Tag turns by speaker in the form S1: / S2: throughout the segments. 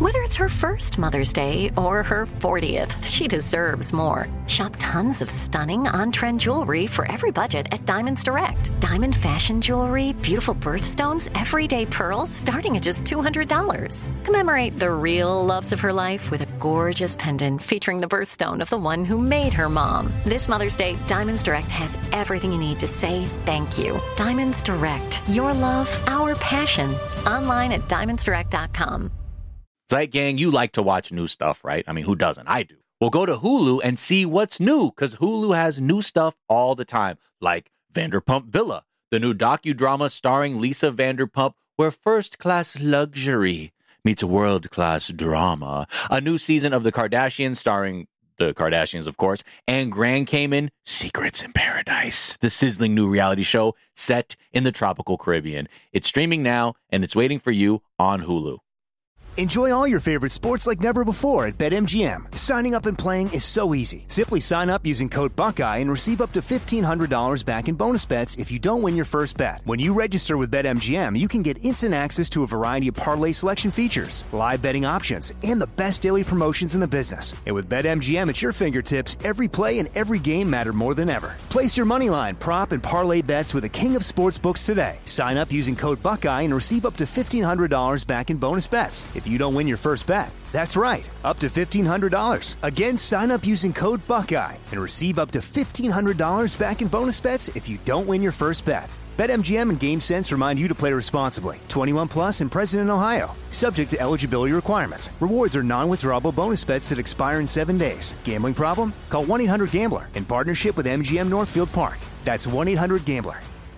S1: Whether it's her first Mother's Day or her 40th, she deserves more. Shop tons of stunning on-trend jewelry for every budget at Diamonds Direct. Diamond fashion jewelry, beautiful birthstones, everyday pearls starting at just $200. Commemorate the real loves of her life with a gorgeous pendant featuring the birthstone of the one who made her mom. This Mother's Day, Diamonds Direct has everything you need to say thank you. Diamonds Direct. Your love, our passion. Online at diamondsdirect.com.
S2: Zeit Gang, you like to watch new stuff, right? I mean, who doesn't? I do. Well, go to Hulu and see what's new, because Hulu has new stuff all the time, like Vanderpump Villa, the new docudrama starring Lisa Vanderpump, where first-class luxury meets world-class drama. A new season of The Kardashians starring the Kardashians, of course, and Grand Cayman, Secrets in Paradise, the sizzling new reality show set in the tropical Caribbean. It's streaming now, and it's waiting for you on Hulu.
S3: Enjoy all your favorite sports like never before at BetMGM. Signing up and playing is so easy. Simply sign up using code Buckeye and receive up to $1,500 back in bonus bets if you don't win your first bet. When you register with BetMGM, you can get instant access to a variety of parlay selection features, live betting options, and the best daily promotions in the business. And with BetMGM at your fingertips, every play and every game matter more than ever. Place your moneyline, prop, and parlay bets with the king of sportsbooks today. Sign up using code Buckeye and receive up to $1,500 back in bonus bets if you don't win your first bet. That's right, up to $1,500. Again, sign up using code Buckeye and receive up to $1,500 back in bonus bets if you don't win your first bet. BetMGM and GameSense remind you to play responsibly. 21 plus and present in Ohio. Subject to eligibility requirements. Rewards are non-withdrawable bonus bets that expire in 7 days. Gambling problem? Call 1-800-GAMBLER in partnership with MGM Northfield Park. That's 1-800-GAMBLER.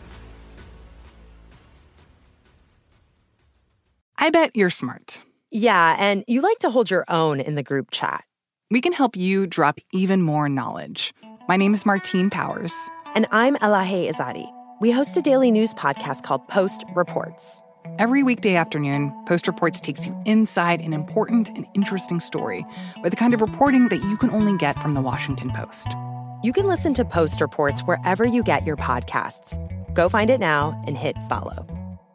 S4: I bet you're smart.
S5: Yeah, and you like to hold your own in the group chat.
S4: We can help you drop even more knowledge. My name is Martine Powers.
S5: And I'm Elahe Izadi. We host a daily news podcast called Post Reports.
S4: Every weekday afternoon, Post Reports takes you inside an important and interesting story with the kind of reporting that you can only get from the Washington Post.
S5: You can listen to Post Reports wherever you get your podcasts. Go find it now and hit follow.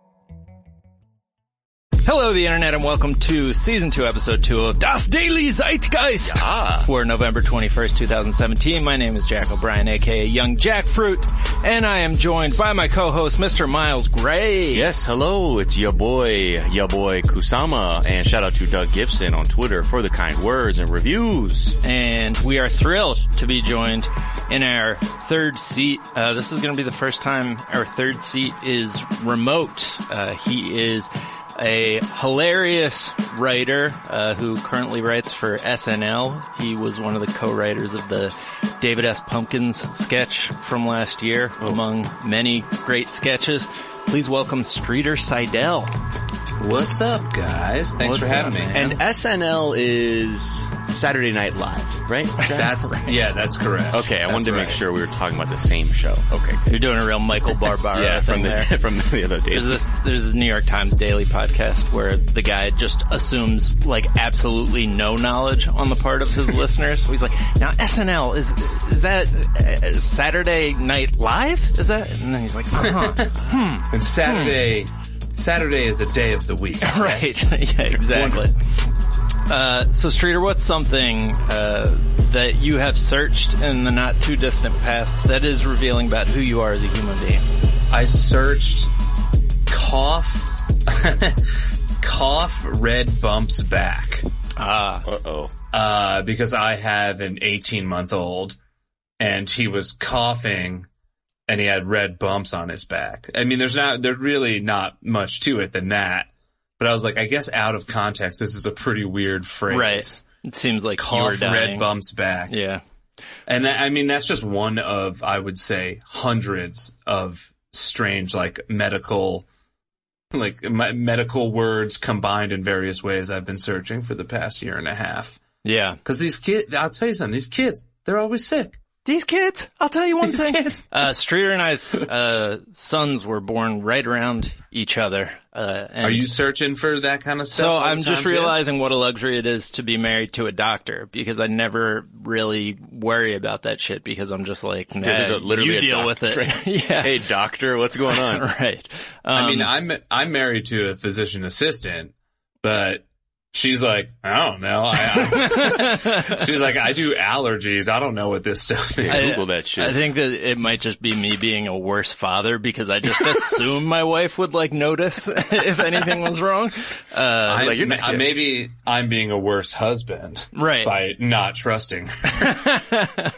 S6: Hello, the Internet, and welcome to Season 2, Episode 2 of Das Daily Zeitgeist for November 21st, 2017. My name is Jack O'Brien, a.k.a. Young Jackfruit, and I am joined by my co-host, Mr. Miles Gray.
S2: Yes, hello, it's your boy Kusama, and shout out to Doug Gibson on Twitter for the kind words and reviews.
S6: And we are thrilled to be joined in our third seat. This is going to be the first time our third seat is remote. He is a hilarious writer who currently writes for SNL. He was one of the co-writers of the David S. Pumpkins sketch from last year, among many great sketches. Please welcome Streeter Seidel.
S7: What's up, guys? Thanks for having me.
S2: And SNL is Saturday Night Live, right?
S7: That's right. Yeah, that's correct.
S2: Okay, I wanted to make sure we were talking about the same show. Okay, good.
S6: You're doing a real Michael Barbaro
S2: from the other days.
S6: There's this New York Times daily podcast where the guy just assumes like absolutely no knowledge on the part of his listeners. So he's like, now SNL is that Saturday Night Live? Is that? And then he's like,
S7: And Saturday is a day of the week.
S6: Right. Yeah, exactly. So Streeter, what's something that you have searched in the not too distant past that is revealing about who you are as a human being?
S7: I searched cough red bumps back. Because I have an 18-month-old and he was coughing and he had red bumps on his back. I mean, there's really not much to it than that. But I was like, I guess out of context, this is a pretty weird phrase.
S6: Right. It seems like
S7: cough,
S6: you were dying.
S7: red bumps back.
S6: Yeah.
S7: And that's just one of, I would say, hundreds of strange, medical words combined in various ways I've been searching for the past year and a half.
S6: Yeah.
S7: Because these kids, I'll tell you something, these kids, they're always sick.
S6: These kids, I'll tell you one thing. Streeter and I's sons were born right around each other. And
S7: are you searching for that kind of stuff?
S6: So I'm just realizing what a luxury it is to be married to a doctor, because I never really worry about that shit, because I'm just like, nah, you deal with it.
S2: Right?
S6: Yeah.
S2: Hey, doctor, what's going on?
S6: Right.
S7: I mean, I'm married to a physician assistant, but She's like, I don't know. She's like, I do allergies. I don't know what this stuff is.
S2: Google that shit.
S6: I think that it might just be me being a worse father because I just assume my wife would like notice if anything was wrong.
S7: Maybe I'm being a worse husband,
S6: right,
S7: by not trusting her.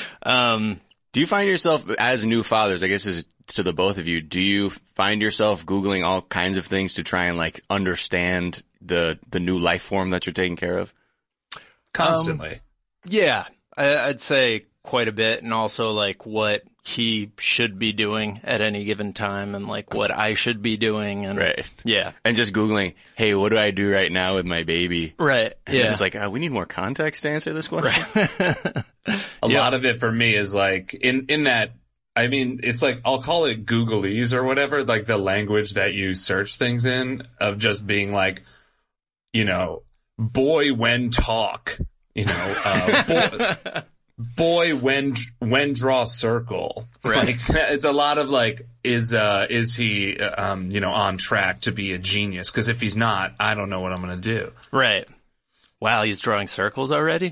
S2: Do you find yourself, as new fathers, I guess is to the both of you, do you find yourself Googling all kinds of things to try and like understand the new life form that you're taking care of?
S7: Constantly.
S6: Yeah, I'd say quite a bit, and also like what he should be doing at any given time and like what I should be doing. And
S2: right.
S6: Yeah.
S2: And just Googling, hey, what do I do right now with my baby?
S6: Right.
S2: And
S6: yeah.
S2: It's like, we need more context to answer this question.
S6: Right.
S7: A lot of it for me is like in that, I mean, it's like, I'll call it Googleese or whatever, like the language that you search things in, of just being like, you know, boy, when talk, you know, boy, when draw circle.
S6: Right.
S7: Like, it's a lot of like, is he, you know, on track to be a genius? Cause if he's not, I don't know what I'm going to do.
S6: Right. Wow. He's drawing circles already.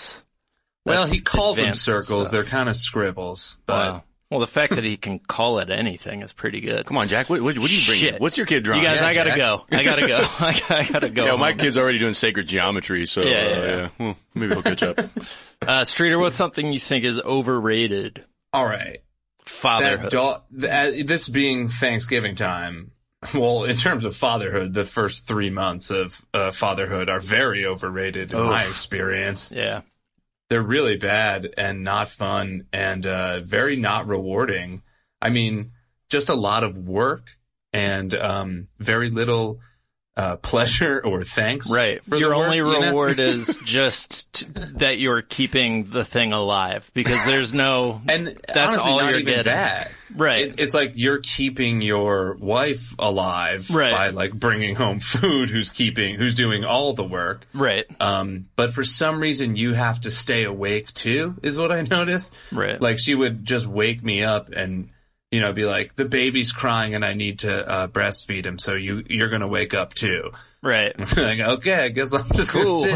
S7: Well, he calls them
S6: advanced
S7: circles.
S6: stuff.
S7: They're kind of scribbles, but.
S6: Wow. Well, the fact that he can call it anything is pretty good.
S2: Come on, Jack. What do you bring?
S6: Shit.
S2: What's your kid drawing?
S6: You guys,
S7: Yeah,
S6: I gotta
S7: Jack.
S6: go. I gotta go.
S2: Yeah, my kid's already doing sacred geometry, so
S6: Yeah.
S2: Well, maybe he'll catch up.
S6: Streeter, what's something you think is overrated?
S7: All right.
S6: Fatherhood.
S7: This being Thanksgiving time, well, in terms of fatherhood, the first 3 months of fatherhood are very overrated in my experience.
S6: Yeah.
S7: They're really bad and not fun and very not rewarding. I mean, just a lot of work and very little pleasure or thanks.
S6: Right.
S7: For
S6: Your
S7: the work,
S6: only
S7: you know?
S6: reward is just that you're keeping the thing alive because there's no.
S7: And
S6: that's
S7: honestly,
S6: all
S7: not
S6: you're
S7: even
S6: getting.
S7: that.
S6: Right.
S7: It's like you're keeping your wife alive
S6: Right.
S7: by like bringing home food, who's doing all the work.
S6: Right.
S7: But for some reason you have to stay awake too, is what I noticed.
S6: Right.
S7: Like she would just wake me up and, you know, be like, the baby's crying and I need to breastfeed him. So you're going to wake up too.
S6: Right.
S7: Like, okay, I guess I'm just going to sit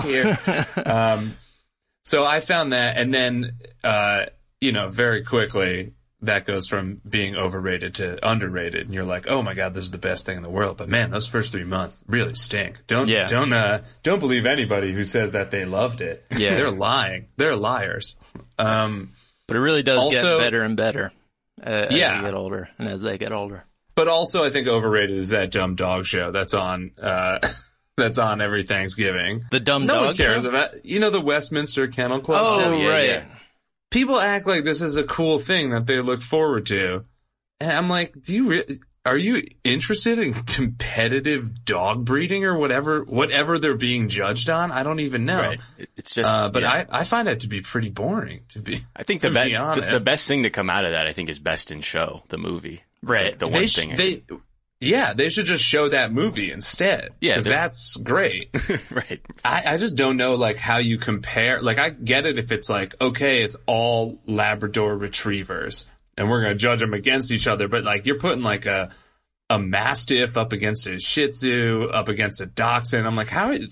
S7: here. So I found that. And then, you know, very quickly that goes from being overrated to underrated. And you're like, oh my God, this is the best thing in the world. But man, those first 3 months really stink. Don't believe anybody who says that they loved it.
S6: Yeah.
S7: They're lying. They're liars.
S6: But it really does
S7: also-
S6: get better and better as you
S7: Yeah.
S6: get older and as they get older.
S7: But also I think overrated is that dumb dog show that's on, that's on every Thanksgiving.
S6: The dumb
S7: No
S6: dog
S7: one cares
S6: show?
S7: about, you know, the Westminster Kennel Club show?
S6: Oh, right.
S7: People act like this is a cool thing that they look forward to. And I'm like, are you interested in competitive dog breeding or whatever they're being judged on? I don't even know.
S2: Right. It's just,
S7: but I find that to be pretty boring,
S2: I think
S7: to be honest.
S2: the best thing to come out of that, I think, is Best in Show, the movie. It's
S6: Right.
S2: like the one thing.
S7: They should just show that movie instead.
S2: Yeah,
S7: because that's great.
S2: Right.
S7: I just don't know, like, how you compare. Like, I get it if it's like, okay, it's all Labrador retrievers, and we're going to judge them against each other. But, like, you're putting, like, a Mastiff up against a Shih Tzu, up against a Dachshund. I'm like,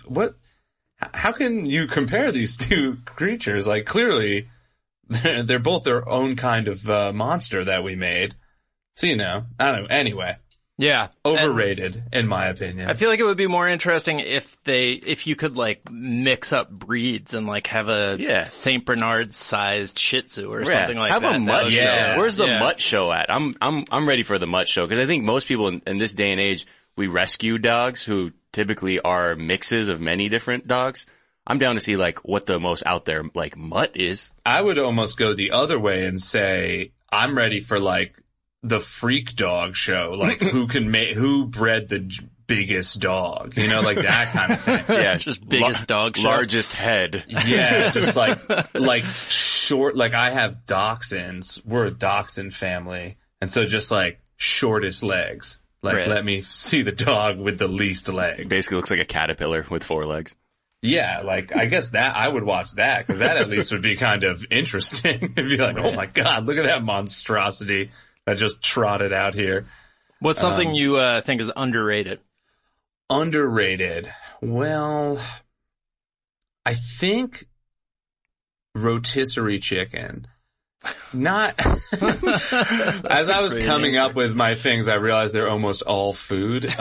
S7: how can you compare these two creatures? Like, clearly, they're both their own kind of monster that we made. So, you know, I don't know. Anyway.
S6: Yeah.
S7: Overrated, in my opinion.
S6: I feel like it would be more interesting if you could like mix up breeds and like have a Saint Bernard sized Shih Tzu or something like
S2: have
S6: that.
S2: Have a mutt show.
S7: Yeah.
S2: Where's the mutt show at? I'm ready for the mutt show because I think most people in this day and age, we rescue dogs who typically are mixes of many different dogs. I'm down to see like what the most out there like mutt is.
S7: I would almost go the other way and say I'm ready for like the freak dog show, like who bred the biggest dog, you know, like that kind of thing.
S2: Yeah,
S6: just biggest dog show.
S2: Largest head.
S7: Yeah, just like short. Like I have dachshunds. We're a dachshund family, and so just like shortest legs. Like
S6: Right.
S7: let me see the dog with the least leg.
S2: Basically looks like a caterpillar with 4 legs.
S7: Yeah, like I guess that I would watch that because that at least would be kind of interesting. It'd be like, oh my God, look at that monstrosity that just trotted out here.
S6: What's something you think is underrated?
S7: Underrated. Well, I think rotisserie chicken. Not as I was coming up with my things, I realized they're almost all food.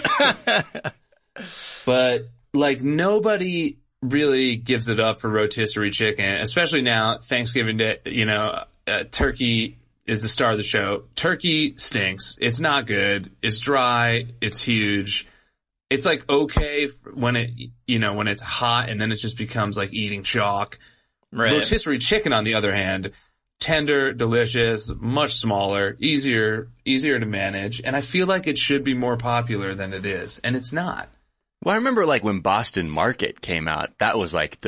S7: But like nobody really gives it up for rotisserie chicken, especially now Thanksgiving Day. Turkey is the star of the show. Turkey stinks. It's not good. It's dry. It's huge. It's like okay when it's hot, and then it just becomes like eating chalk. Right. Rotisserie chicken, on the other hand, tender, delicious, much smaller, easier to manage, and I feel like it should be more popular than it is, and it's not.
S2: Well, I remember like when Boston Market came out, that was like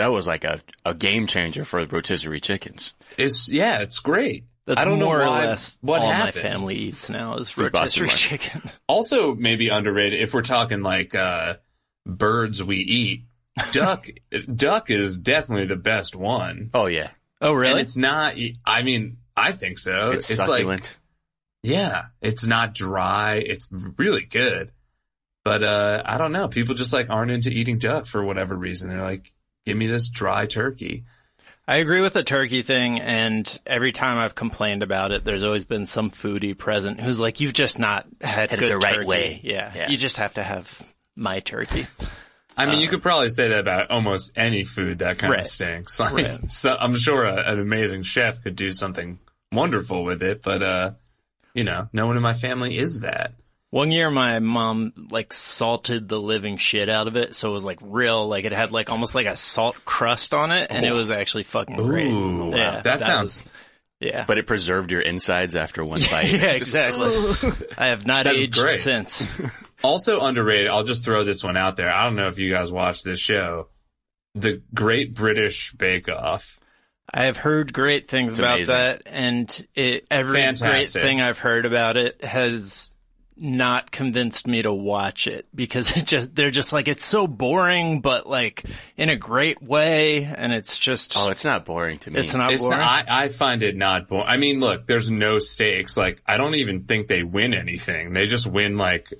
S2: a game changer for rotisserie chickens.
S7: It's great.
S6: That's
S7: I don't
S6: more
S7: know
S6: or
S7: why,
S6: less
S7: what
S6: all
S7: happened.
S6: my family eats now is rotisserie chicken.
S7: Also, maybe underrated if we're talking like birds we eat. Duck is definitely the best one.
S2: Oh yeah.
S6: Oh really?
S7: And it's not. I mean, I think so.
S2: It's succulent.
S7: Like, yeah, it's not dry. It's really good. But I don't know. People just like aren't into eating duck for whatever reason. They're like, give me this dry turkey.
S6: I agree with the turkey thing, and every time I've complained about it, there's always been some foodie present who's like, you've just not had good
S2: it the right
S6: turkey.
S2: way.
S6: Yeah, you just have to have my turkey.
S7: I mean, you could probably say that about almost any food that kind of stinks. Like, so I'm sure an amazing chef could do something wonderful with it, but, no one in my family is that.
S6: One year, my mom, like, salted the living shit out of it, so it was, like, real, like, it had, like, almost like a salt crust on it, and it was actually fucking great.
S7: Ooh, wow.
S6: Yeah,
S7: that sounds...
S6: Yeah.
S2: But it preserved your insides after one bite.
S6: Yeah, exactly. I have not aged since.
S7: Also underrated, I'll just throw this one out there. I don't know if you guys watch this show. The Great British Bake Off.
S6: I have heard great things about that, and every great thing I've heard about it has not convinced me to watch it, because they're just like, it's so boring, but like in a great way, and it's just...
S2: Oh, it's not boring to me.
S6: It's not boring?
S7: I find it not boring. I mean, look, there's no stakes. Like, I don't even think they win anything. They just win like...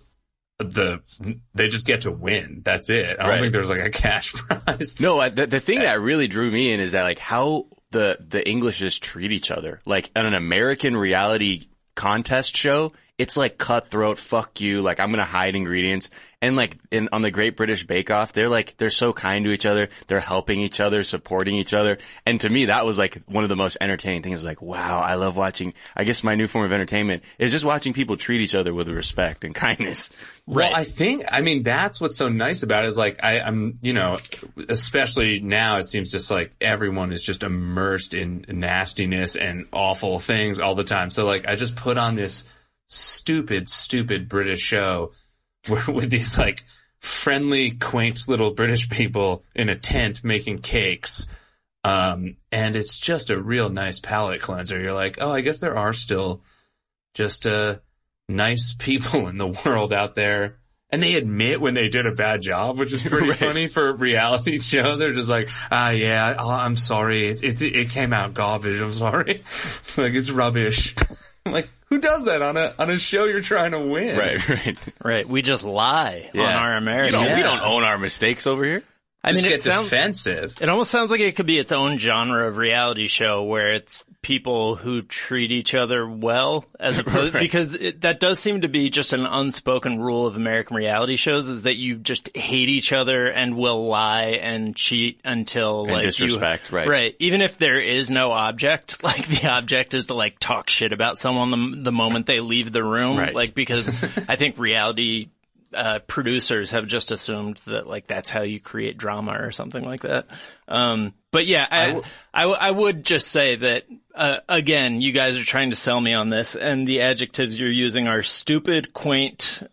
S7: they just get to win. That's it. I don't think there's like a cash prize.
S2: No, the thing that really drew me in is that like how the Englishes treat each other. Like on an American reality contest show, it's like cutthroat, fuck you, like I'm gonna hide ingredients. And like on the Great British Bake Off, they're so kind to each other, they're helping each other, supporting each other. And to me, that was like one of the most entertaining things. Like, wow, I love watching. I guess my new form of entertainment is just watching people treat each other with respect and kindness.
S7: Well, I mean, that's what's so nice about it is like, I'm, especially now it seems just like everyone is just immersed in nastiness and awful things all the time. So like, I just put on this stupid British show with these like friendly, quaint little British people in a tent making cakes. And it's just a real nice palate cleanser. You're like, oh, I guess there are still just, nice people in the world out there. And they admit when they did a bad job, which is pretty funny for a reality show. They're just like, I'm sorry. It came out garbage. I'm sorry. It's like, it's rubbish. I'm like, who does that on a show you're trying to win?
S6: Right. We just lie on our American.
S2: We don't own our mistakes over here.
S6: I mean,
S7: it sounds defensive.
S6: It almost sounds like it could be its own genre of reality show where it's people who treat each other well, as opposed because that does seem to be just an unspoken rule of American reality shows, is that you just hate each other and will lie and cheat until
S2: and disrespect,
S6: right. Even if there is no object, like the object is to like talk shit about someone the moment they leave the room, like because I think reality. Producers have just assumed that like that's how you create drama or something like that. But yeah, I would just say that again, you guys are trying to sell me on this, and the adjectives you're using are stupid, quaint,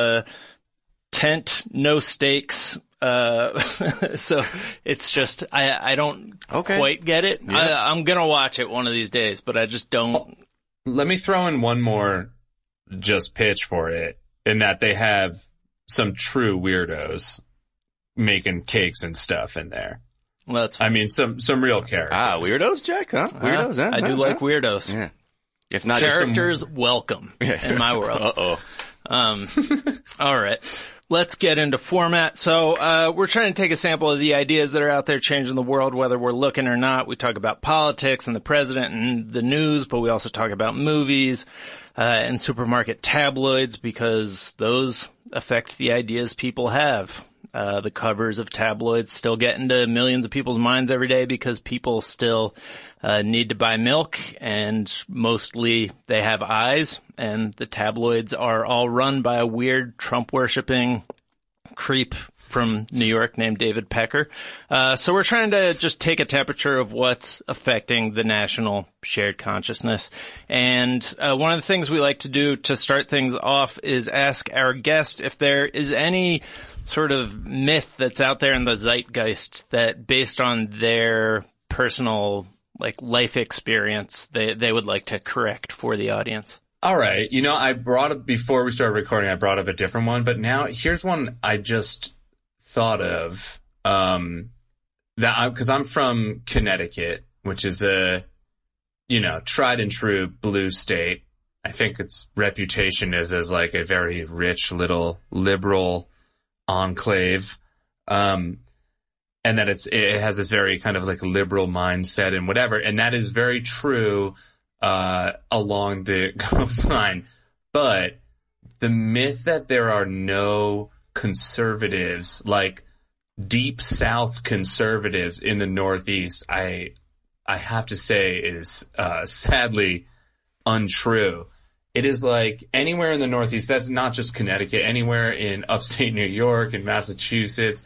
S6: tent, no stakes. So it's just I don't quite get it. Yeah. I'm gonna watch it one of these days, but I just don't.
S7: Let me throw in one more just pitch for it, in that they have some true weirdos making cakes and stuff in there.
S6: Well, that's
S7: I mean, some real characters.
S2: Weirdos, Jack? Huh? Weirdos, huh?
S6: I do like weirdos.
S2: Yeah. If not
S6: characters, welcome in my world.
S2: Uh-oh.
S6: All right. Let's get into format. So we're trying to take a sample of the ideas that are out there changing the world, whether we're looking or not. We talk about politics and the president and the news, but we also talk about movies and supermarket tabloids because those affect the ideas people have. The covers of tabloids still get into millions of people's minds every day because people still need to buy milk, and mostly they have eyes, and the tabloids are all run by a weird Trump-worshipping creep from New York named David Pecker. So we're trying to just take a temperature of what's affecting the national shared consciousness. And one of the things we like to do to start things off is ask our guest if there is any sort of myth that's out there in the zeitgeist that, based on their personal life experience, they would like to correct for the audience.
S7: All right. I brought up, before we started recording, I brought up a different one, but now here's one I just thought of, because I'm from Connecticut, which is a, tried and true blue state. I think its reputation is as a very rich little liberal enclave. And that it has this very kind of liberal mindset and whatever. And that is very true, along the coastline. But the myth that there are no conservatives, deep South conservatives in the Northeast, I have to say is, sadly untrue. It is anywhere in the Northeast, that's not just Connecticut, anywhere in upstate New York and Massachusetts,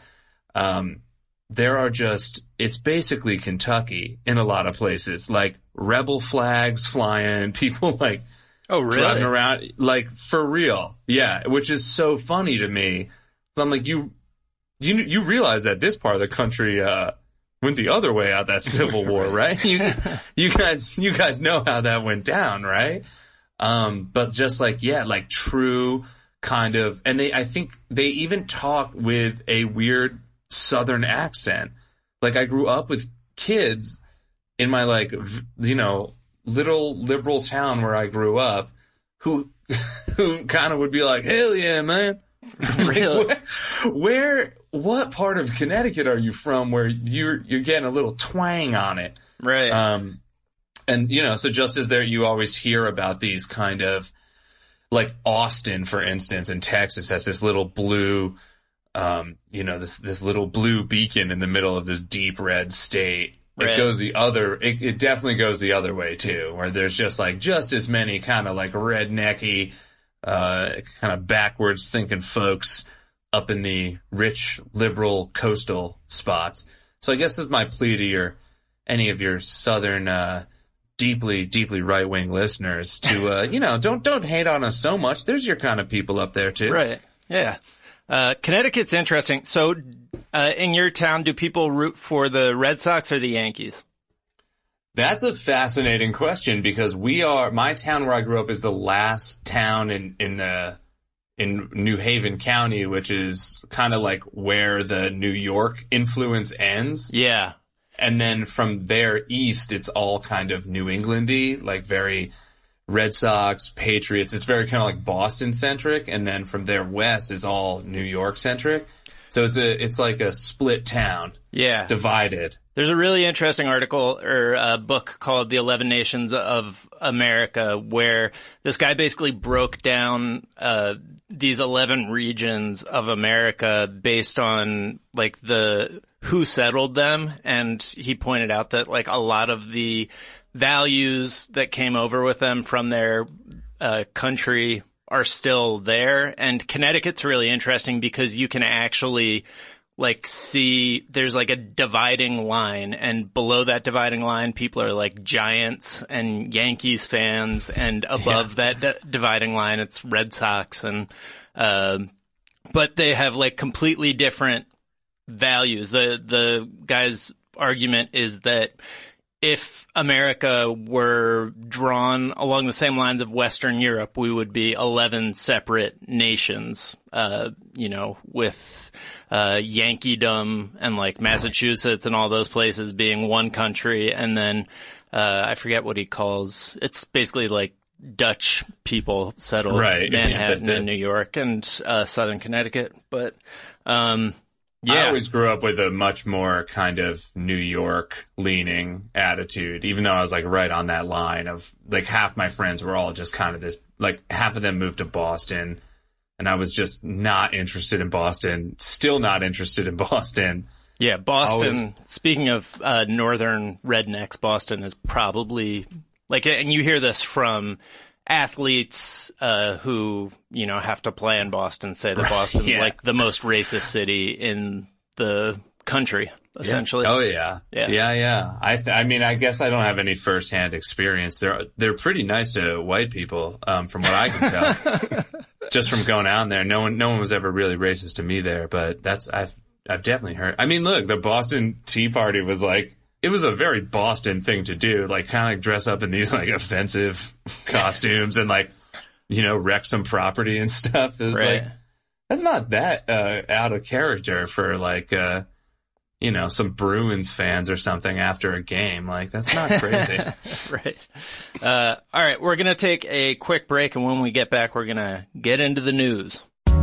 S7: there are it's basically Kentucky in a lot of places, rebel flags flying, people
S6: oh, really?
S7: Driving around, for real. Yeah, which is so funny to me. So I'm you realize that this part of the country, went the other way out that Civil War, right? You guys know how that went down, right? But just true kind of, and I think they even talk with a weird Southern accent. I grew up with kids in my little liberal town where I grew up who kind of would be hell yeah, man.
S6: Really?
S7: What part of Connecticut are you from where you're getting a little twang on it?
S6: Right.
S7: And, so just as you always hear about these kind of, Austin, for instance, in Texas has this little blue, this little blue beacon in the middle of this deep red state. Right. It definitely goes the other way too, where there's just as many kind of rednecky, kind of backwards thinking folks up in the rich, liberal coastal spots. So I guess this is my plea to any of your Southern, deeply, deeply right-wing listeners to, don't hate on us so much. There's your kind of people up there too.
S6: Right. Yeah. Connecticut's interesting. So, in your town, do people root for the Red Sox or the Yankees?
S7: That's a fascinating question because my town where I grew up is the last town in New Haven County, which is kind of where the New York influence ends.
S6: Yeah.
S7: And then from there east, it's all kind of New England-y, very Red Sox, Patriots. It's very kind of Boston-centric. And then from there west is all New York-centric. So it's like a split town.
S6: Yeah.
S7: Divided.
S6: There's a really interesting article or a book called The 11 Nations of America, where this guy basically broke down these 11 regions of America based on who settled them. And he pointed out that a lot of the values that came over with them from their country are still there. And Connecticut's really interesting because you can actually see there's a dividing line, and below that dividing line, people are Giants and Yankees fans, and above that dividing line, it's Red Sox, and but they have completely different values. The guy's argument is that if America were drawn along the same lines of Western Europe, we would be 11 separate nations, with Yankeedom and Massachusetts and all those places being one country. And then I forget what he calls it's basically Dutch people settled Manhattan and New York and southern Connecticut. But I
S7: always grew up with a much more kind of New York leaning attitude, even though I was like right on that line of like half my friends were all just kind of this, like half of them moved to Boston and I was just not interested in Boston, still not interested in Boston.
S6: Yeah, Boston, speaking of northern rednecks, Boston is probably like, and you hear this from athletes who, have to play in Boston, say that Boston's like the most racist city in the country, essentially.
S7: Yeah. Oh, yeah. Yeah. I mean, I guess I don't have any firsthand experience. They're pretty nice to white people, from what I can tell. Just from going out there. No one was ever really racist to me there, but I've definitely heard. I mean, look, the Boston Tea Party was like, it was a very Boston thing to do, like kind of dress up in these like offensive costumes and like, wreck some property and stuff. It was like, that's not that out of character for like, some Bruins fans or something after a game. Like, that's not crazy.
S6: Right. All right. We're going to take a quick break. And when we get back, we're going to get into the news.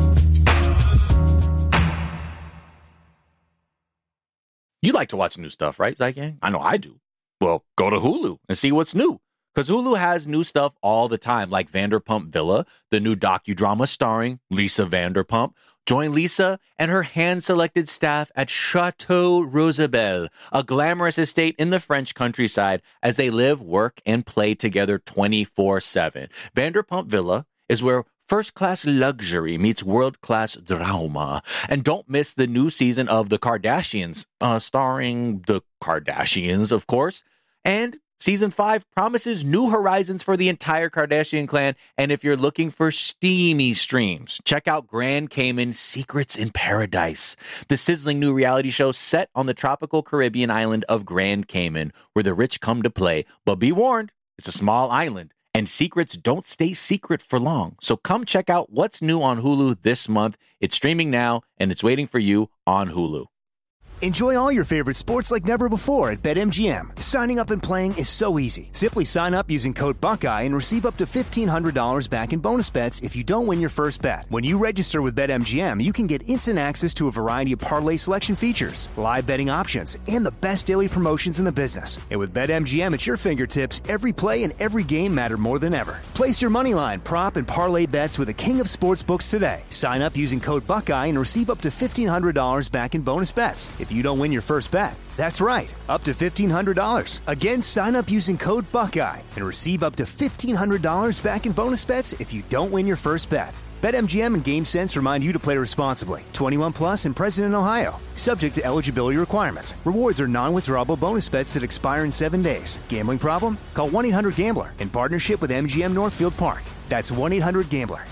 S2: You like to watch new stuff, right, Zygang? I know I do. Well, go to Hulu and see what's new. Because Hulu has new stuff all the time, like Vanderpump Villa, the new docudrama starring Lisa Vanderpump. Join Lisa and her hand-selected staff at Chateau Rosabelle, a glamorous estate in the French countryside, as they live, work, and play together 24/7. Vanderpump Villa is where first-class luxury meets world-class drama. And don't miss the new season of The Kardashians, starring the Kardashians, of course. And Season 5 promises new horizons for the entire Kardashian clan. And if you're looking for steamy streams, check out Grand Cayman Secrets in Paradise, the sizzling new reality show set on the tropical Caribbean island of Grand Cayman, where the rich come to play. But be warned, it's a small island, and secrets don't stay secret for long. So come check out what's new on Hulu this month. It's streaming now, and it's waiting for you on Hulu.
S3: Enjoy all your favorite sports like never before at BetMGM. Signing up and playing is so easy. Simply sign up using code Buckeye and receive up to $1,500 back in bonus bets if you don't win your first bet. When you register with BetMGM, you can get instant access to a variety of parlay selection features, live betting options, and the best daily promotions in the business. And with BetMGM at your fingertips, every play and every game matter more than ever. Place your moneyline, prop, and parlay bets with the king of sportsbooks today. Sign up using code Buckeye and receive up to $1,500 back in bonus bets if you don't win your first bet. That's right, up to $1,500. Again, sign up using code Buckeye and receive up to $1,500 back in bonus bets if you don't win your first bet. BetMGM and GameSense remind you to play responsibly. 21 plus and present in Ohio. Subject to eligibility requirements. Rewards are non-withdrawable bonus bets that expire in 7 days. Gambling problem? Call 1-800-GAMBLER in partnership with MGM Northfield Park. That's 1-800-GAMBLER.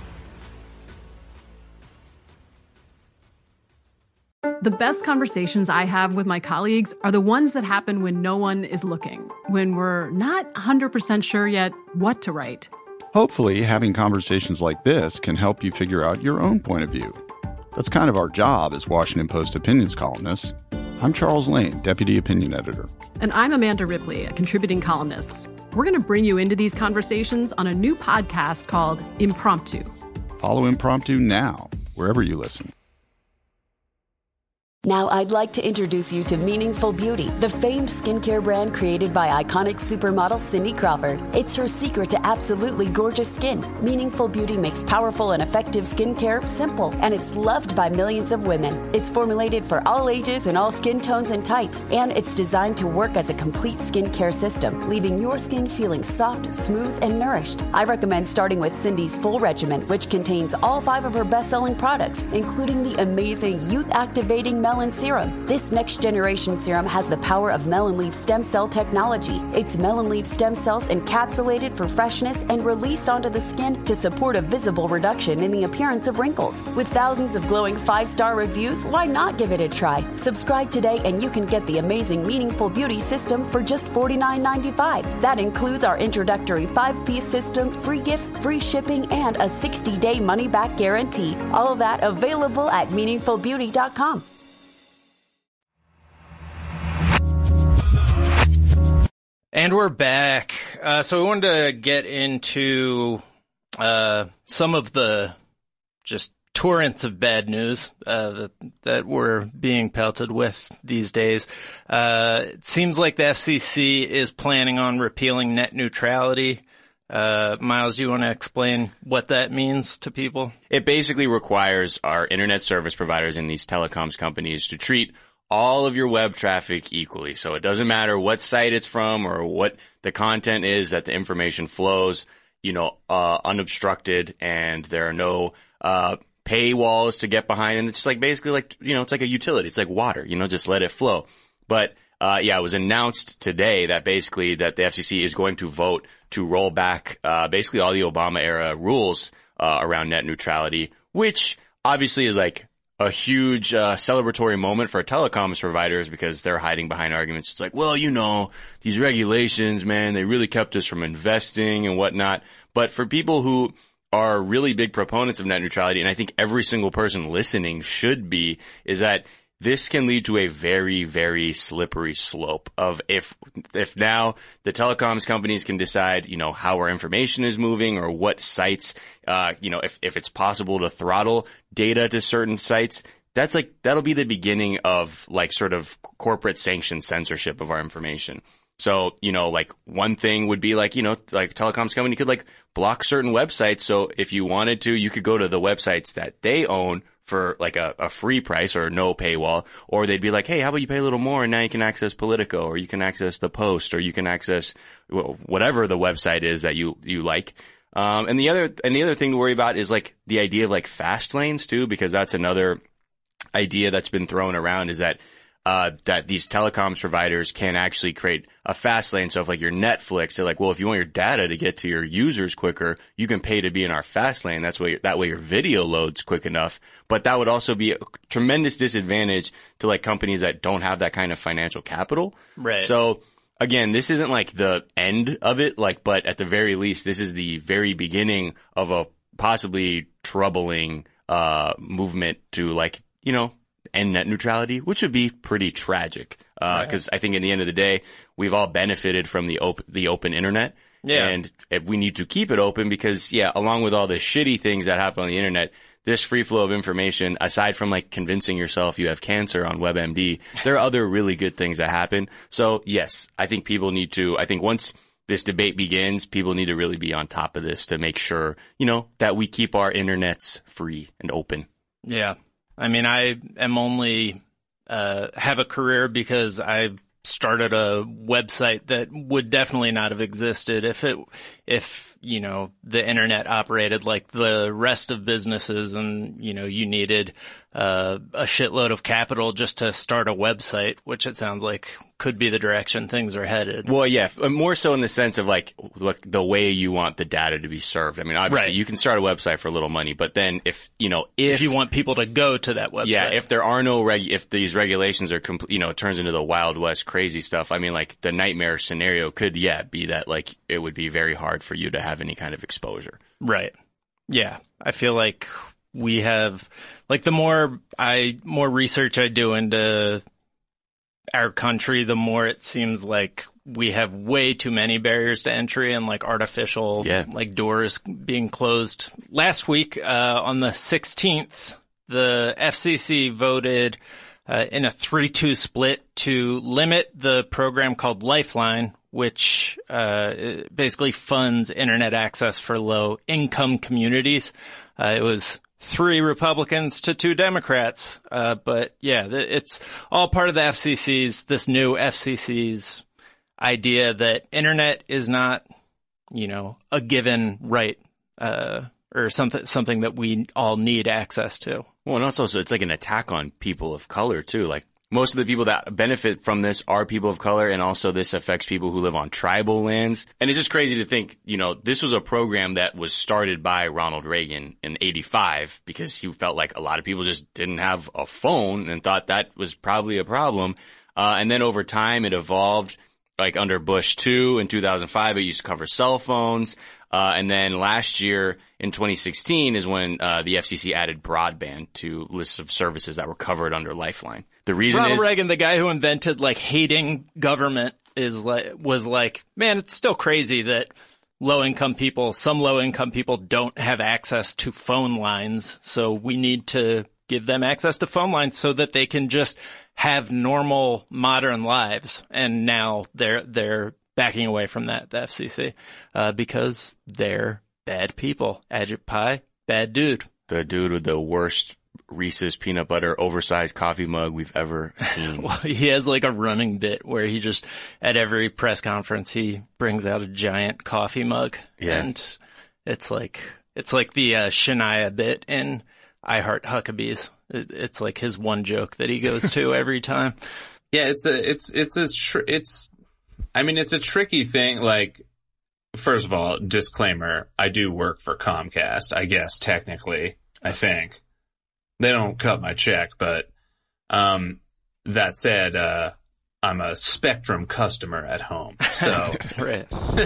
S8: The best conversations I have with my colleagues are the ones that happen when no one is looking, when we're not 100% sure yet what to write.
S9: Hopefully, having conversations like this can help you figure out your own point of view. That's kind of our job as Washington Post opinions columnists. I'm Charles Lane, Deputy Opinion Editor.
S8: And I'm Amanda Ripley, a contributing columnist. We're going to bring you into these conversations on a new podcast called Impromptu.
S9: Follow Impromptu now, wherever you listen.
S10: Now I'd like to introduce you to Meaningful Beauty, the famed skincare brand created by iconic supermodel Cindy Crawford. It's her secret to absolutely gorgeous skin. Meaningful Beauty makes powerful and effective skincare simple, and it's loved by millions of women. It's formulated for all ages and all skin tones and types, and it's designed to work as a complete skincare system, leaving your skin feeling soft, smooth, and nourished. I recommend starting with Cindy's full regimen, which contains all 5 of her best-selling products, including the amazing youth-activating melon serum. This next generation serum has the power of melon leaf stem cell technology. It's melon leaf stem cells encapsulated for freshness and released onto the skin to support a visible reduction in the appearance of wrinkles. With thousands of glowing 5-star reviews, why not give it a try? Subscribe today and you can get the amazing Meaningful Beauty system for just $49.95. That includes our introductory 5-piece system, free gifts, free shipping, and a 60-day money-back guarantee. All of that available at meaningfulbeauty.com.
S6: And we're back. So we wanted to get into some of the just torrents of bad news that we're being pelted with these days. It seems like the FCC is planning on repealing net neutrality. Miles, do you want to explain what that means to people?
S2: It basically requires our internet service providers and these telecoms companies to treat all of your web traffic equally. So it doesn't matter what site it's from or what the content is, that the information flows, unobstructed, and there are no paywalls to get behind. And it's just like basically like, it's like a utility. It's like water, just let it flow. But it was announced today that basically that the FCC is going to vote to roll back basically all the Obama era rules around net neutrality, which obviously is like a huge celebratory moment for telecoms providers because they're hiding behind arguments. It's like, well, these regulations, man, they really kept us from investing and whatnot. But for people who are really big proponents of net neutrality, and I think every single person listening should be, is that this can lead to a very, very slippery slope of if now the telecoms companies can decide, how our information is moving or what sites, if it's possible to throttle data to certain sites, that'll be the beginning of sort of corporate sanctioned censorship of our information. So, one thing would be telecoms company could block certain websites. So if you wanted to, you could go to the websites that they own for a free price or no paywall, or they'd be like, hey, how about you pay a little more and now you can access Politico, or you can access The Post, or you can access whatever the website is that you like. And the other thing to worry about is the idea of fast lanes too, because that's another idea that's been thrown around, is that these telecoms providers can actually create a fast lane. So if your Netflix, they're like, well, if you want your data to get to your users quicker, you can pay to be in our fast lane. That way your video loads quick enough. But that would also be a tremendous disadvantage to companies that don't have that kind of financial capital.
S6: Right.
S2: So again, this isn't the end of it, but at the very least, this is the very beginning of a possibly troubling movement to end net neutrality, which would be pretty tragic. Because I think in the end of the day, we've all benefited from the open internet.
S6: Yeah.
S2: And we need to keep it open because, along with all the shitty things that happen on the internet, this free flow of information, aside from convincing yourself you have cancer on WebMD, there are other really good things that happen. So yes, I think once this debate begins, people need to really be on top of this to make sure, that we keep our internets free and open.
S6: Yeah. I mean, I am only have a career because I started a website that would definitely not have existed if the internet operated like the rest of businesses, and you needed a shitload of capital just to start a website, which it sounds like could be the direction things are headed.
S2: Well, yeah, more so in the sense of the way you want the data to be served. I mean, obviously you can start a website for a little money, but then if you
S6: want people to go to that website,
S2: if there are no if these regulations are it turns into the Wild West crazy stuff. I mean, the nightmare scenario could be that it would be very hard for you to have any kind of exposure.
S6: Right. Yeah. I feel like we have the more research I do into our country, the more it seems like we have way too many barriers to entry and artificial doors being closed. Last week, on the 16th, the FCC voted in a 3-2 split to limit the program called Lifeline, which basically funds internet access for low-income communities. It was 3 Republicans to 2 Democrats. But it's all part of this new FCC's idea that internet is not, a given right, or something that we all need access to.
S2: Well, and also it's an attack on people of color too. Most of the people that benefit from this are people of color, and also this affects people who live on tribal lands. And it's just crazy to think, this was a program that was started by Ronald Reagan in 1985 because he felt like a lot of people just didn't have a phone and thought that was probably a problem. And then over time it evolved
S11: like under Bush 2 in 2005, it used to cover cell phones. And then last year in 2016 is when the FCC added broadband to lists of services that were covered under Lifeline. The reason
S6: Ronald Reagan, the guy who invented like hating government, was like, man, it's still crazy that some low-income people don't have access to phone lines. So we need to give them access to phone lines so that they can just have normal, modern lives. And now they're backing away from that, the FCC, because they're bad people. Ajit Pai, bad dude.
S11: The dude with the worst Reese's peanut butter oversized coffee mug we've ever seen.
S6: Well, he has like a running bit where he just, at every press conference, he brings out a giant coffee mug.
S11: Yeah.
S6: And it's like the Shania bit in I Heart Huckabees. It's like his one joke that he goes to every time.
S7: Yeah, it's a tricky thing. Like, first of all, disclaimer, I do work for Comcast, I guess, technically, I think. They don't cut my check, but that said, I'm a Spectrum customer at home. So,
S6: right.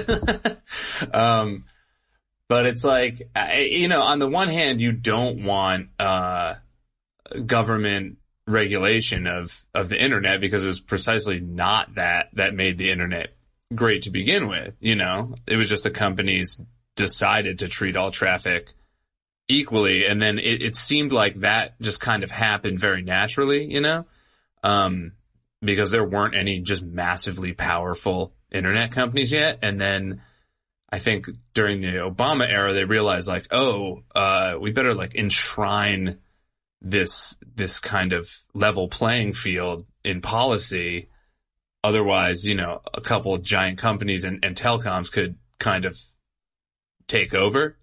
S7: But it's like, on the one hand, you don't want government regulation of the internet because it was precisely not that made the internet great to begin with. It was just the companies decided to treat all traffic equally, and then it seemed like that just kind of happened very naturally, because there weren't any just massively powerful internet companies yet. And then I think during the Obama era, they realized like, we better like enshrine this kind of level playing field in policy. Otherwise, a couple of giant companies and telecoms could kind of take over,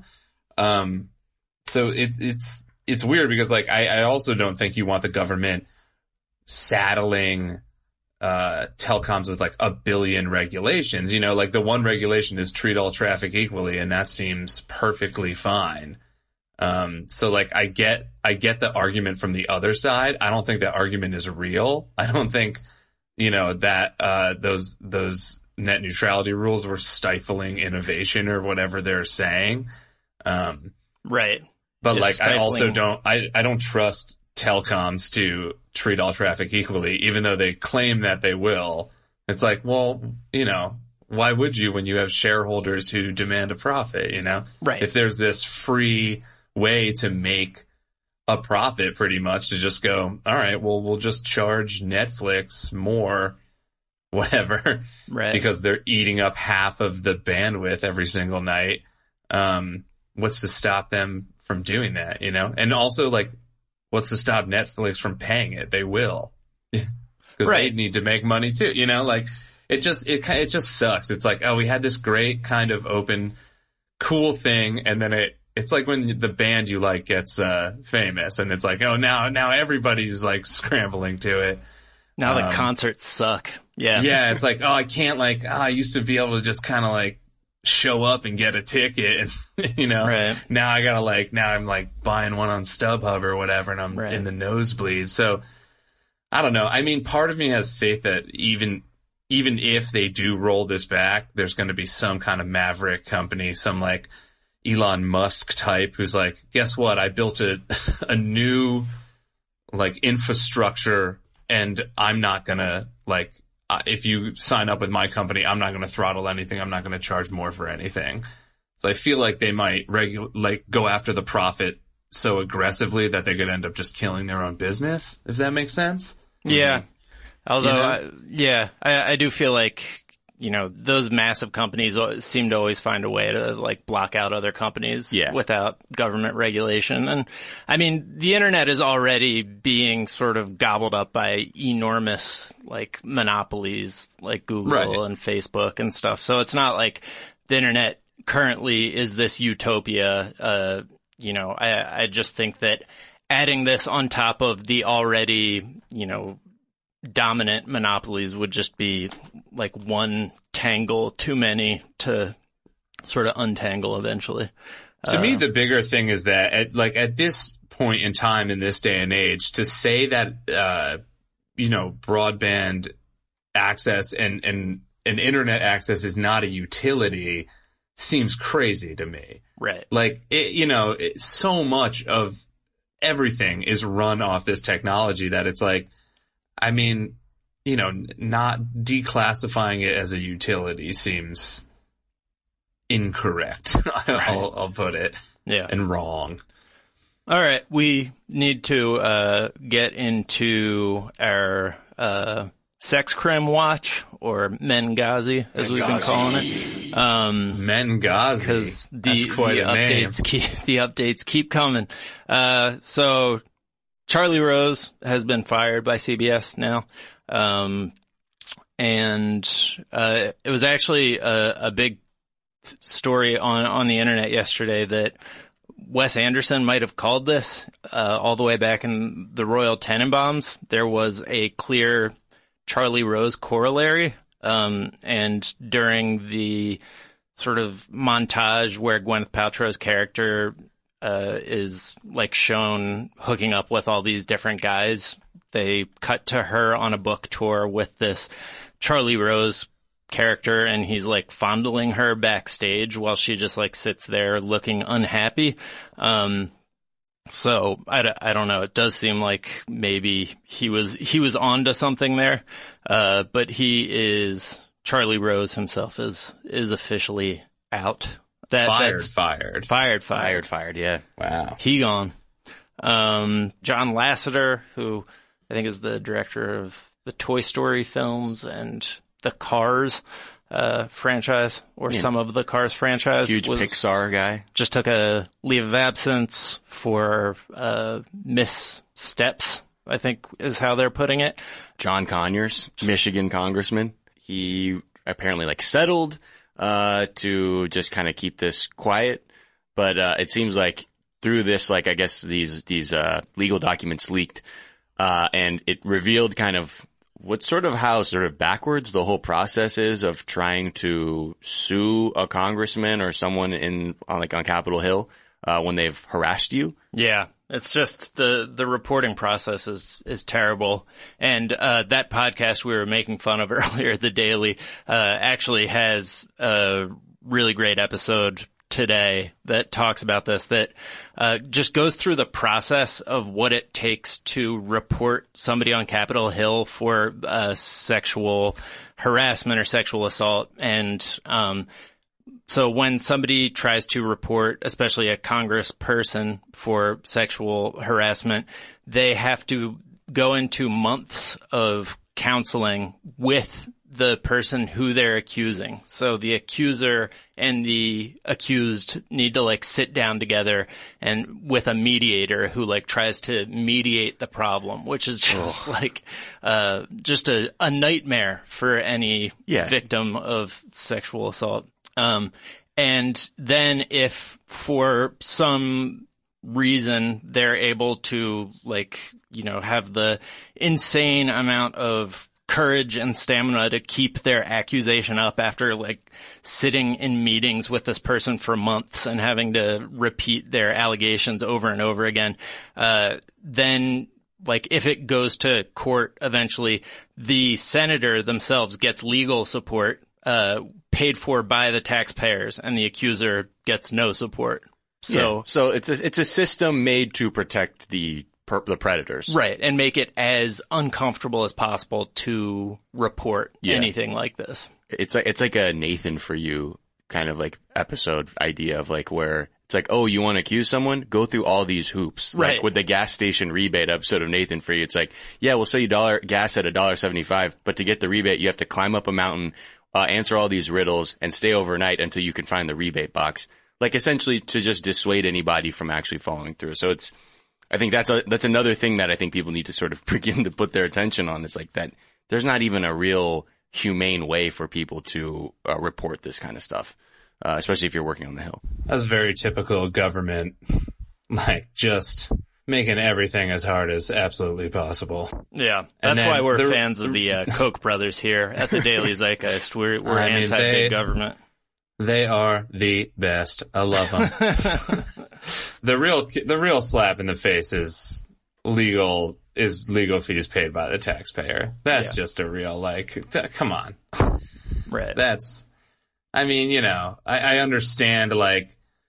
S7: So it's weird because like, I also don't think you want the government saddling telecoms with like 1 billion regulations. Like the one regulation is treat all traffic equally, and that seems perfectly fine. So like I get the argument from the other side. I don't think that argument is real. I don't think, that those net neutrality rules were stifling innovation or whatever they're saying.
S6: Right.
S7: But like I also don't trust telecoms to treat all traffic equally, even though they claim that they will. It's like, well, why would you when you have shareholders who demand a profit,
S6: Right.
S7: If there's this free way to make a profit pretty much to just go, all right, well, we'll just charge Netflix more, whatever,
S6: right?
S7: Because they're eating up half of the bandwidth every single night. What's to stop them from doing that, And also, like, what's to stop Netflix from paying it? They will. Because
S6: right.
S7: They need to make money too, Like, it just sucks. It's like, we had this great kind of open, cool thing, and then it's like when the band you like gets famous, and it's like, now everybody's like scrambling to it.
S6: Now the concerts suck. Yeah.
S7: Yeah, it's like, I can't I used to be able to just kind of like show up and get a ticket, and
S6: right.
S7: Now I gotta now I'm like buying one on StubHub or whatever, and I'm in the nosebleed. So I don't know. I mean, part of me has faith that even if they do roll this back, there's going to be some kind of maverick company, some like Elon Musk type who's like, guess what? I built a new like infrastructure, and I'm not going to if you sign up with my company, I'm not going to throttle anything. I'm not going to charge more for anything. So I feel like they might go after the profit so aggressively that they could end up just killing their own business, if that makes sense.
S6: Yeah. Although, I do feel like, those massive companies seem to always find a way to like block out other companies without government regulation. And I mean, the internet is already being sort of gobbled up by enormous like monopolies like Google and Facebook and stuff. So it's not like the internet currently is this utopia. I just think that adding this on top of the already, dominant monopolies would just be like one tangle too many to sort of untangle eventually.
S7: To me, the bigger thing is that at this point in time in this day and age, to say that, broadband access and an internet access is not a utility seems crazy to me.
S6: Right.
S7: Like, so much of everything is run off this technology that it's like, I mean, not declassifying it as a utility seems incorrect. I'll put it.
S6: Yeah.
S7: And wrong.
S6: All right. We need to get into our sex crime watch, or Mengazi, as we've been calling it.
S7: Mengazi.
S6: Because
S7: That's quite a name.
S6: the updates keep coming. So Charlie Rose has been fired by CBS now. And it was actually a big story on the internet yesterday that Wes Anderson might have called this all the way back in the Royal Tenenbaums. There was a clear Charlie Rose corollary, and during the sort of montage where Gwyneth Paltrow's character is like shown hooking up with all these different guys, they cut to her on a book tour with this Charlie Rose character, and he's like fondling her backstage while she just like sits there looking unhappy. So I don't know. It does seem like maybe he was onto something there. But Charlie Rose himself is officially out.
S7: Fired.
S6: Fired. Yeah.
S7: Wow.
S6: He gone. John Lasseter, who I think is the director of the Toy Story films and the Cars franchise, or some of the Cars franchise.
S11: Huge Pixar guy.
S6: Just took a leave of absence for missteps, I think is how they're putting it.
S11: John Conyers, Michigan congressman. He apparently settled to just kind of keep this quiet. But it seems like through this, I guess these legal documents leaked, and it revealed kind of what's how backwards the whole process is of trying to sue a congressman or someone on Capitol Hill when they've harassed you.
S6: Yeah, it's just the reporting process is terrible. And that podcast we were making fun of earlier, The Daily, actually has a really great episode today that talks about this, that just goes through the process of what it takes to report somebody on Capitol Hill for sexual harassment or sexual assault. And so when somebody tries to report, especially a congressperson, for sexual harassment, they have to go into months of counseling with the person who they're accusing. So the accuser and the accused need to sit down together and with a mediator who tries to mediate the problem, which is just just a nightmare for any victim of sexual assault. And then if for some reason they're able to have the insane amount of courage and stamina to keep their accusation up after sitting in meetings with this person for months and having to repeat their allegations over and over again, then if it goes to court eventually, the senator themselves gets legal support paid for by the taxpayers, and the accuser gets no support. So
S11: it's a system made to protect the predators.
S6: Right, and make it as uncomfortable as possible to report anything like this.
S11: It's like a Nathan For You kind of episode idea of where it's oh, you want to accuse someone? Go through all these hoops.
S6: Right.
S11: With the gas station rebate episode of Nathan For You, it's we'll sell you gas at $1.75, but to get the rebate, you have to climb up a mountain, answer all these riddles, and stay overnight until you can find the rebate box. Essentially to just dissuade anybody from actually following through. So I think that's another thing that I think people need to sort of begin to put their attention on. It's that there's not even a real humane way for people to report this kind of stuff, especially if you're working on the Hill.
S7: That's very typical government, just making everything as hard as absolutely possible.
S6: Yeah, that's why we're fans of the Koch brothers here at the Daily Zeitgeist. We're anti-big government.
S7: They are the best. I love them. The real slap in the face is legal fees paid by the taxpayer. That's just a real come on.
S6: Right.
S7: I mean, you know, I understand, like,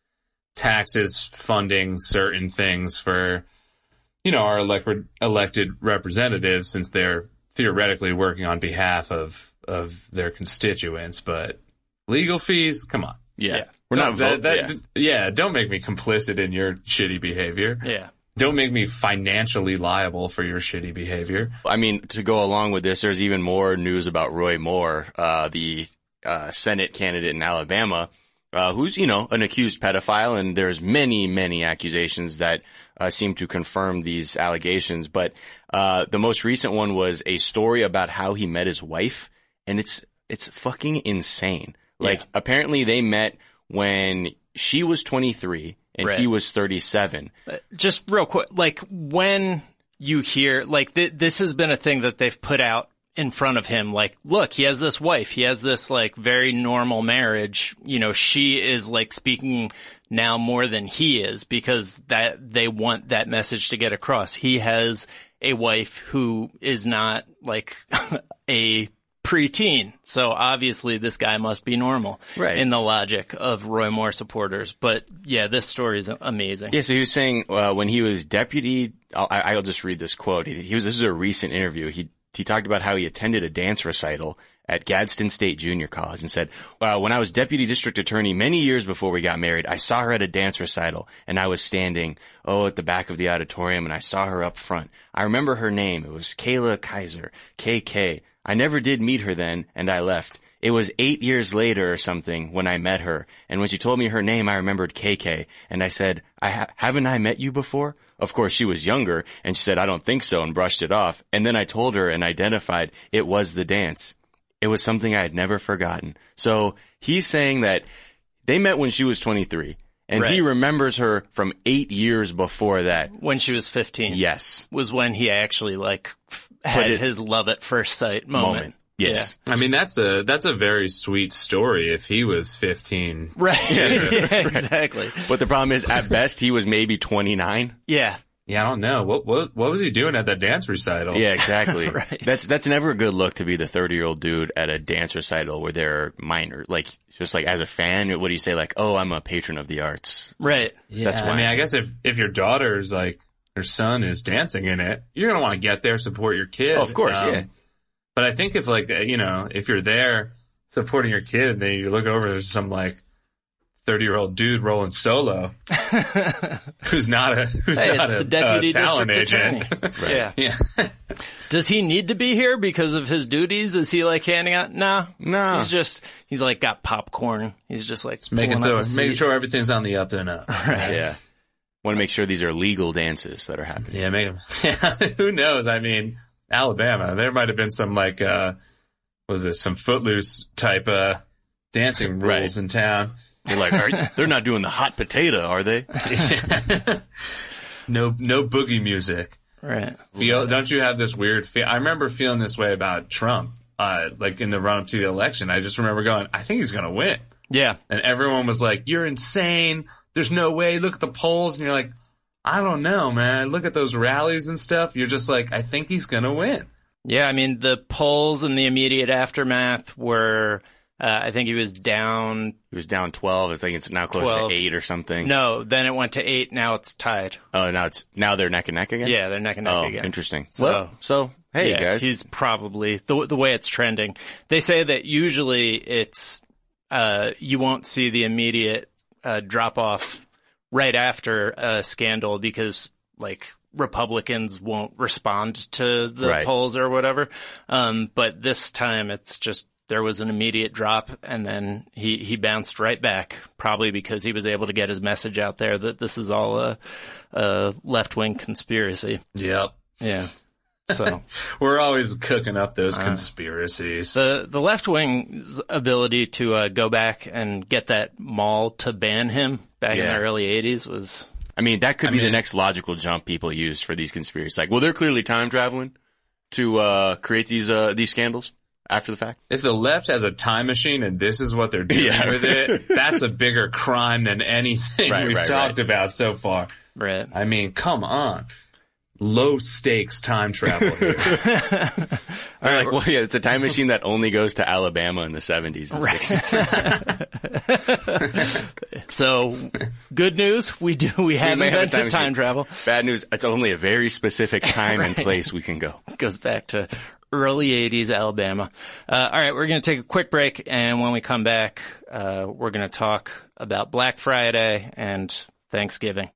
S7: taxes funding certain things for, you know, our elected representatives, since they're theoretically working on behalf of their constituents, but legal fees, come on.
S11: Yeah.
S7: We're not voting. Yeah, don't make me complicit in your shitty behavior.
S6: Yeah.
S7: Don't make me financially liable for your shitty behavior.
S11: I mean, to go along with this, there's even more news about Roy Moore, the Senate candidate in Alabama, who's, you know, an accused pedophile, and there's many, many accusations that seem to confirm these allegations. But the most recent one was a story about how he met his wife, and it's fucking insane. Like, apparently they met when she was 23 and he was 37.
S6: Just real quick, like, when you hear, like, this has been a thing that they've put out in front of him, like, look, he has this wife, he has this, like, very normal marriage, you know, she is, like, speaking now more than he is, because that they want that message to get across. He has a wife who is not, like, a preteen, so obviously this guy must be normal, right, in the logic of Roy Moore supporters. But yeah, this story is amazing.
S11: Yeah, so he was saying when he was deputy, I'll just read this quote. This is a recent interview. He talked about how he attended a dance recital at Gadsden State Junior College and said, when I was deputy district attorney many years before we got married, I saw her at a dance recital, and I was standing, at the back of the auditorium, and I saw her up front. I remember her name. It was Kayla Kaiser, KK. I never did meet her then, and I left. It was 8 years later or something when I met her, and when she told me her name, I remembered KK, and I said, haven't I met you before? Of course, she was younger, and she said, I don't think so, and brushed it off. And then I told her and identified it was the dance. It was something I had never forgotten. So he's saying that they met when she was 23, and he remembers her from 8 years before that.
S6: When she was 15.
S11: Yes.
S6: Was when he actually, like, had his love at first sight moment.
S11: Yes.
S7: Yeah. I mean, that's a very sweet story if he was 15.
S6: Right. Yeah, exactly.
S11: But the problem is, at best, he was maybe 29.
S6: Yeah.
S7: Yeah, I don't know. What was he doing at that dance recital?
S11: Yeah, exactly.
S6: Right.
S11: That's never a good look to be the 30-year-old dude at a dance recital where they're minors. Like, just like as a fan, what do you say? Like, oh, I'm a patron of the arts.
S6: Right.
S7: Yeah. That's why. I mean, I guess if your daughter's like, her son is dancing in it, you're going to want to get there, support your kid.
S11: Oh, of course, yeah.
S7: But I think if, like, you know, if you're there supporting your kid and then you look over, there's some, like, 30-year-old dude rolling solo who's not a talent agent.
S6: Right. Yeah. Does he need to be here because of his duties? Is he, like, handing out? No. He's like got popcorn. He's just like
S7: making sure everything's on the up and up.
S6: Right.
S11: Yeah. Want to make sure these are legal dances that are happening.
S7: Yeah, make them. Yeah, who knows? I mean, Alabama, there might have been some, like, some Footloose type dancing rules in town.
S11: You're like, they're not doing the hot potato, are they?
S7: No boogie music.
S6: Right.
S7: Don't you have this weird feel? I remember feeling this way about Trump, like in the run up to the election. I just remember going, I think he's going to win.
S6: Yeah.
S7: And everyone was like, you're insane. There's no way. Look at the polls. And you're like, I don't know, man. Look at those rallies and stuff. You're just like, I think he's going to win.
S6: Yeah. I mean, the polls in the immediate aftermath were, I think he was down.
S11: He was down 12. I think it's now close to 8 or something.
S6: No, then it went to 8. Now it's tied.
S11: Oh, now they're neck and neck again?
S6: Yeah, they're neck and neck again.
S11: Oh, interesting.
S6: So
S11: hey,
S6: yeah,
S11: guys.
S6: He's probably, the way it's trending. They say that usually it's, you won't see the immediate drop off right after a scandal because, like, Republicans won't respond to the polls or whatever. But this time it's just, there was an immediate drop, and then he bounced right back, probably because he was able to get his message out there that this is all a left-wing conspiracy.
S7: Yep.
S6: Yeah. So
S7: we're always cooking up those conspiracies.
S6: The left-wing's ability to go back and get that mall to ban him back in the early 80s was...
S11: I mean, that could be the next logical jump people use for these conspiracies. Like, well, they're clearly time traveling to create these scandals. After the fact?
S7: If the left has a time machine and this is what they're doing with it, that's a bigger crime than anything we've talked about so far.
S6: Right.
S7: I mean, come on. low stakes time travel here.
S11: All right, well, yeah, it's a time machine that only goes to Alabama in the 70s and 60s.
S6: So, good news, we have invented time travel.
S11: Bad news, it's only a very specific time and place we can go.
S6: It goes back to early 80s Alabama. All right, we're going to take a quick break, and when we come back, we're going to talk about Black Friday and Thanksgiving.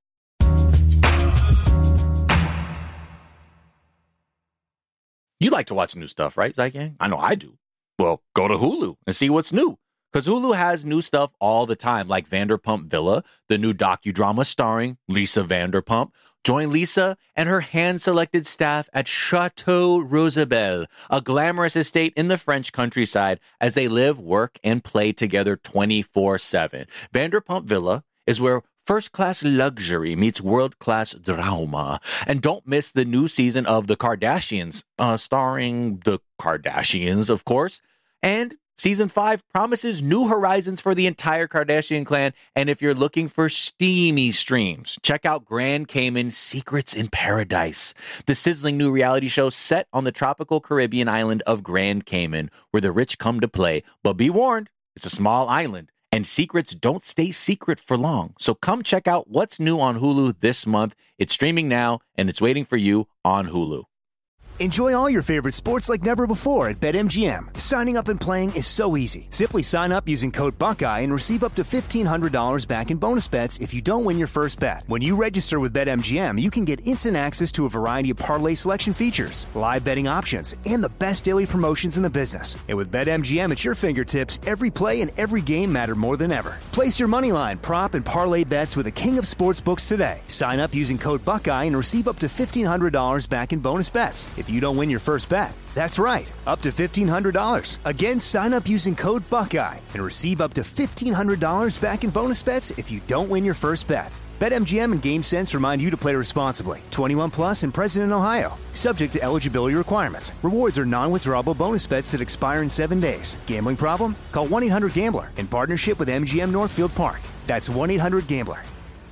S2: You like to watch new stuff, right, Zygang? I know I do. Well, go to Hulu and see what's new. Because Hulu has new stuff all the time, like Vanderpump Villa, the new docudrama starring Lisa Vanderpump. Join Lisa and her hand-selected staff at Chateau Rosabelle, a glamorous estate in the French countryside, as they live, work, and play together 24/7. Vanderpump Villa is where first-class luxury meets world-class drama. And don't miss the new season of The Kardashians, starring the Kardashians, of course. And Season 5 promises new horizons for the entire Kardashian clan. And if you're looking for steamy streams, check out Grand Cayman Secrets in Paradise, the sizzling new reality show set on the tropical Caribbean island of Grand Cayman, where the rich come to play. But be warned, it's a small island, and secrets don't stay secret for long. So come check out what's new on Hulu this month. It's streaming now, and it's waiting for you on Hulu.
S3: Enjoy all your favorite sports like never before at BetMGM. Signing up and playing is so easy. Simply sign up using code Buckeye and receive up to $1,500 back in bonus bets if you don't win your first bet. When you register with BetMGM, you can get instant access to a variety of parlay selection features, live betting options, and the best daily promotions in the business. And with BetMGM at your fingertips, every play and every game matter more than ever. Place your moneyline, prop, and parlay bets with the king of sportsbooks today. Sign up using code Buckeye and receive up to $1,500 back in bonus bets if you don't win your first bet. That's right, up to $1,500. Again, sign up using code Buckeye and receive up to $1,500 back in bonus bets if you don't win your first bet. BetMGM and GameSense remind you to play responsibly. 21 plus and present in Ohio. Subject to eligibility requirements. Rewards are non-withdrawable bonus bets that expire in 7 days. Gambling problem? Call 1-800-GAMBLER in partnership with MGM Northfield Park. That's 1-800-GAMBLER.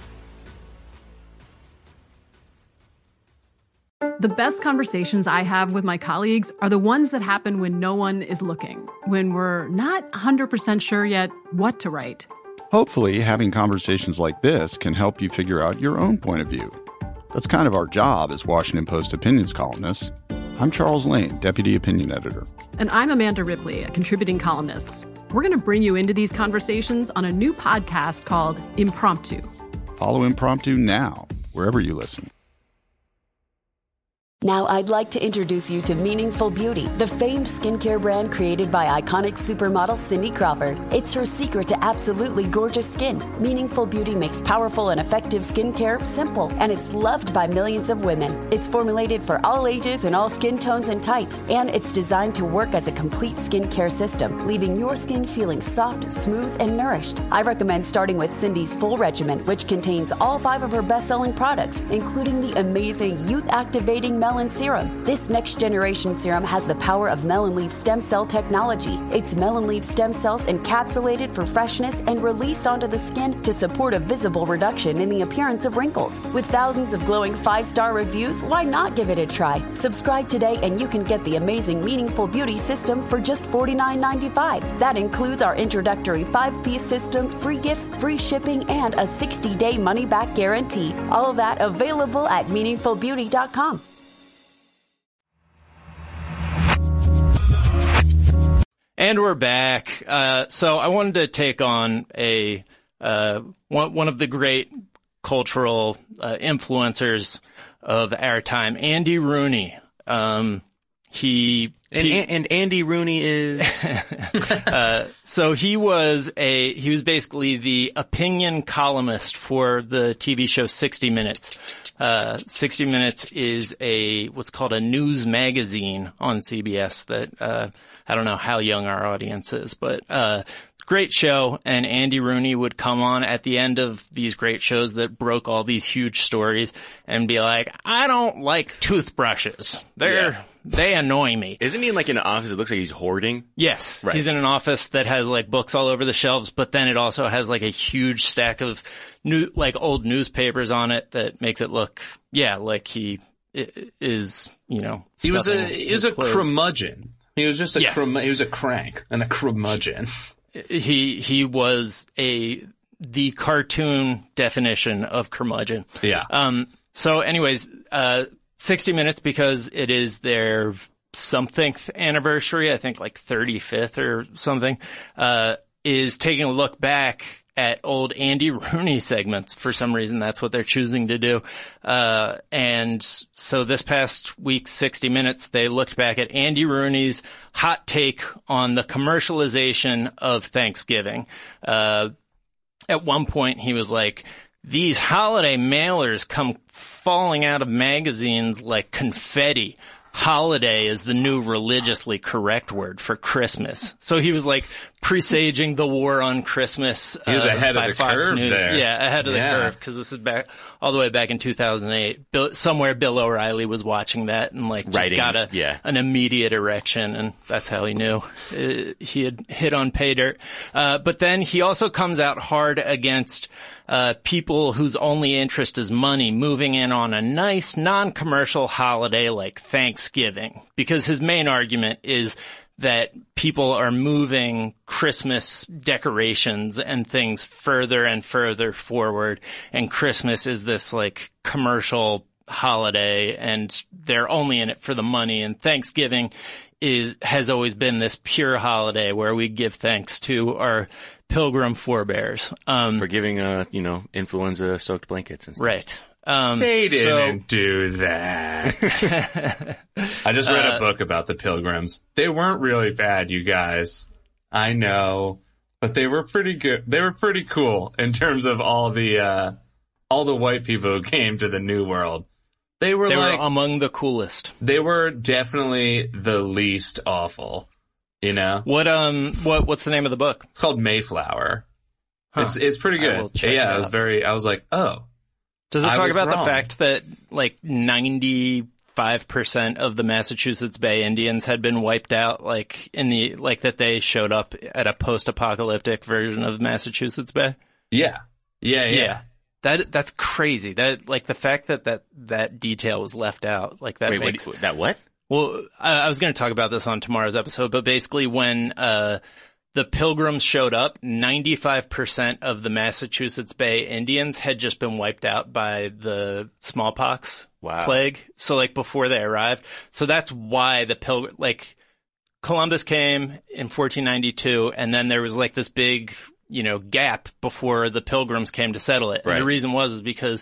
S8: The best conversations I have with my colleagues are the ones that happen when no one is looking, when we're not 100% sure yet what to write.
S9: Hopefully, having conversations like this can help you figure out your own point of view. That's kind of our job as Washington Post opinions columnists. I'm Charles Lane, Deputy Opinion Editor.
S8: And I'm Amanda Ripley, a contributing columnist. We're going to bring you into these conversations on a new podcast called Impromptu.
S9: Follow Impromptu now, wherever you listen.
S10: Now I'd like to introduce you to Meaningful Beauty, the famed skincare brand created by iconic supermodel Cindy Crawford. It's her secret to absolutely gorgeous skin. Meaningful Beauty makes powerful and effective skincare simple, and it's loved by millions of women. It's formulated for all ages and all skin tones and types, and it's designed to work as a complete skincare system, leaving your skin feeling soft, smooth, and nourished. I recommend starting with Cindy's full regimen, which contains all 5 of her best-selling products, including the amazing youth-activating Melon Serum. This next-generation serum has the power of melon leaf stem cell technology. It's melon leaf stem cells encapsulated for freshness and released onto the skin to support a visible reduction in the appearance of wrinkles. With thousands of glowing 5-star reviews, why not give it a try? Subscribe today and you can get the amazing Meaningful Beauty system for just $49.95. That includes our introductory 5-piece system, free gifts, free shipping, and a 60-day money-back guarantee. All of that available at meaningfulbeauty.com.
S6: And we're back. So I wanted to take on a one of the great cultural influencers of our time, Andy Rooney. And
S11: Andy Rooney is
S6: so he was basically the opinion columnist for the TV show 60 Minutes. 60 Minutes is what's called a news magazine on CBS that I don't know how young our audience is, but great show. And Andy Rooney would come on at the end of these great shows that broke all these huge stories and be like, I don't like toothbrushes. They annoy me.
S11: Isn't he in an office? It looks like he's hoarding.
S6: Yes.
S11: Right.
S6: He's in an office that has books all over the shelves, but then it also has a huge stack of old newspapers on it that makes it look, like he is, you know,
S7: he was a curmudgeon. He was just he was a crank and a curmudgeon.
S6: He was the cartoon definition of curmudgeon.
S7: Yeah.
S6: So anyways, 60 Minutes, because it is their somethingth anniversary, I think like 35th or something, is taking a look back at old Andy Rooney segments. For some reason, that's what they're choosing to do. And so this past week, 60 Minutes, they looked back at Andy Rooney's hot take on the commercialization of Thanksgiving. At one point, he was like, these holiday mailers come falling out of magazines like confetti. Holiday is the new religiously correct word for Christmas. So he was like presaging the war on Christmas.
S7: He was ahead of the
S6: Fox
S7: curve
S6: News.
S7: there.
S6: Yeah, ahead of the curve, because this is back all the way back in 2008. Bill O'Reilly was watching that and like just got an immediate erection, and that's how he knew he had hit on pay dirt. But then he also comes out hard against people whose only interest is money moving in on a nice non-commercial holiday like Thanksgiving, because his main argument is that people are moving Christmas decorations and things further and further forward, and Christmas is this like commercial holiday and they're only in it for the money, and Thanksgiving has always been this pure holiday where we give thanks to our Pilgrim forebears.
S11: For giving, influenza-soaked blankets and stuff.
S6: Right.
S7: They didn't do that. I just read a book about the Pilgrims. They weren't really bad, you guys. I know. But they were pretty good. They were pretty cool in terms of all the white people who came to the New World. They were
S6: among the coolest.
S7: They were definitely the least awful. You know?
S6: What's the name of the book?
S7: It's called Mayflower. Huh. It's pretty good. Yeah, I was like, oh.
S6: Does it talk about the fact that like 95% of the Massachusetts Bay Indians had been wiped out, like that they showed up at a post-apocalyptic version of Massachusetts Bay?
S7: Yeah.
S6: That's crazy. That like the fact that detail was left out, like that.
S11: Wait, that what?
S6: Well, I was going to talk about this on tomorrow's episode, but basically when the Pilgrims showed up, 95% of the Massachusetts Bay Indians had just been wiped out by the smallpox plague. So, like, before they arrived. So that's why Columbus came in 1492, and then there was, like, this big, gap before the Pilgrims came to settle it. Right. And the reason is because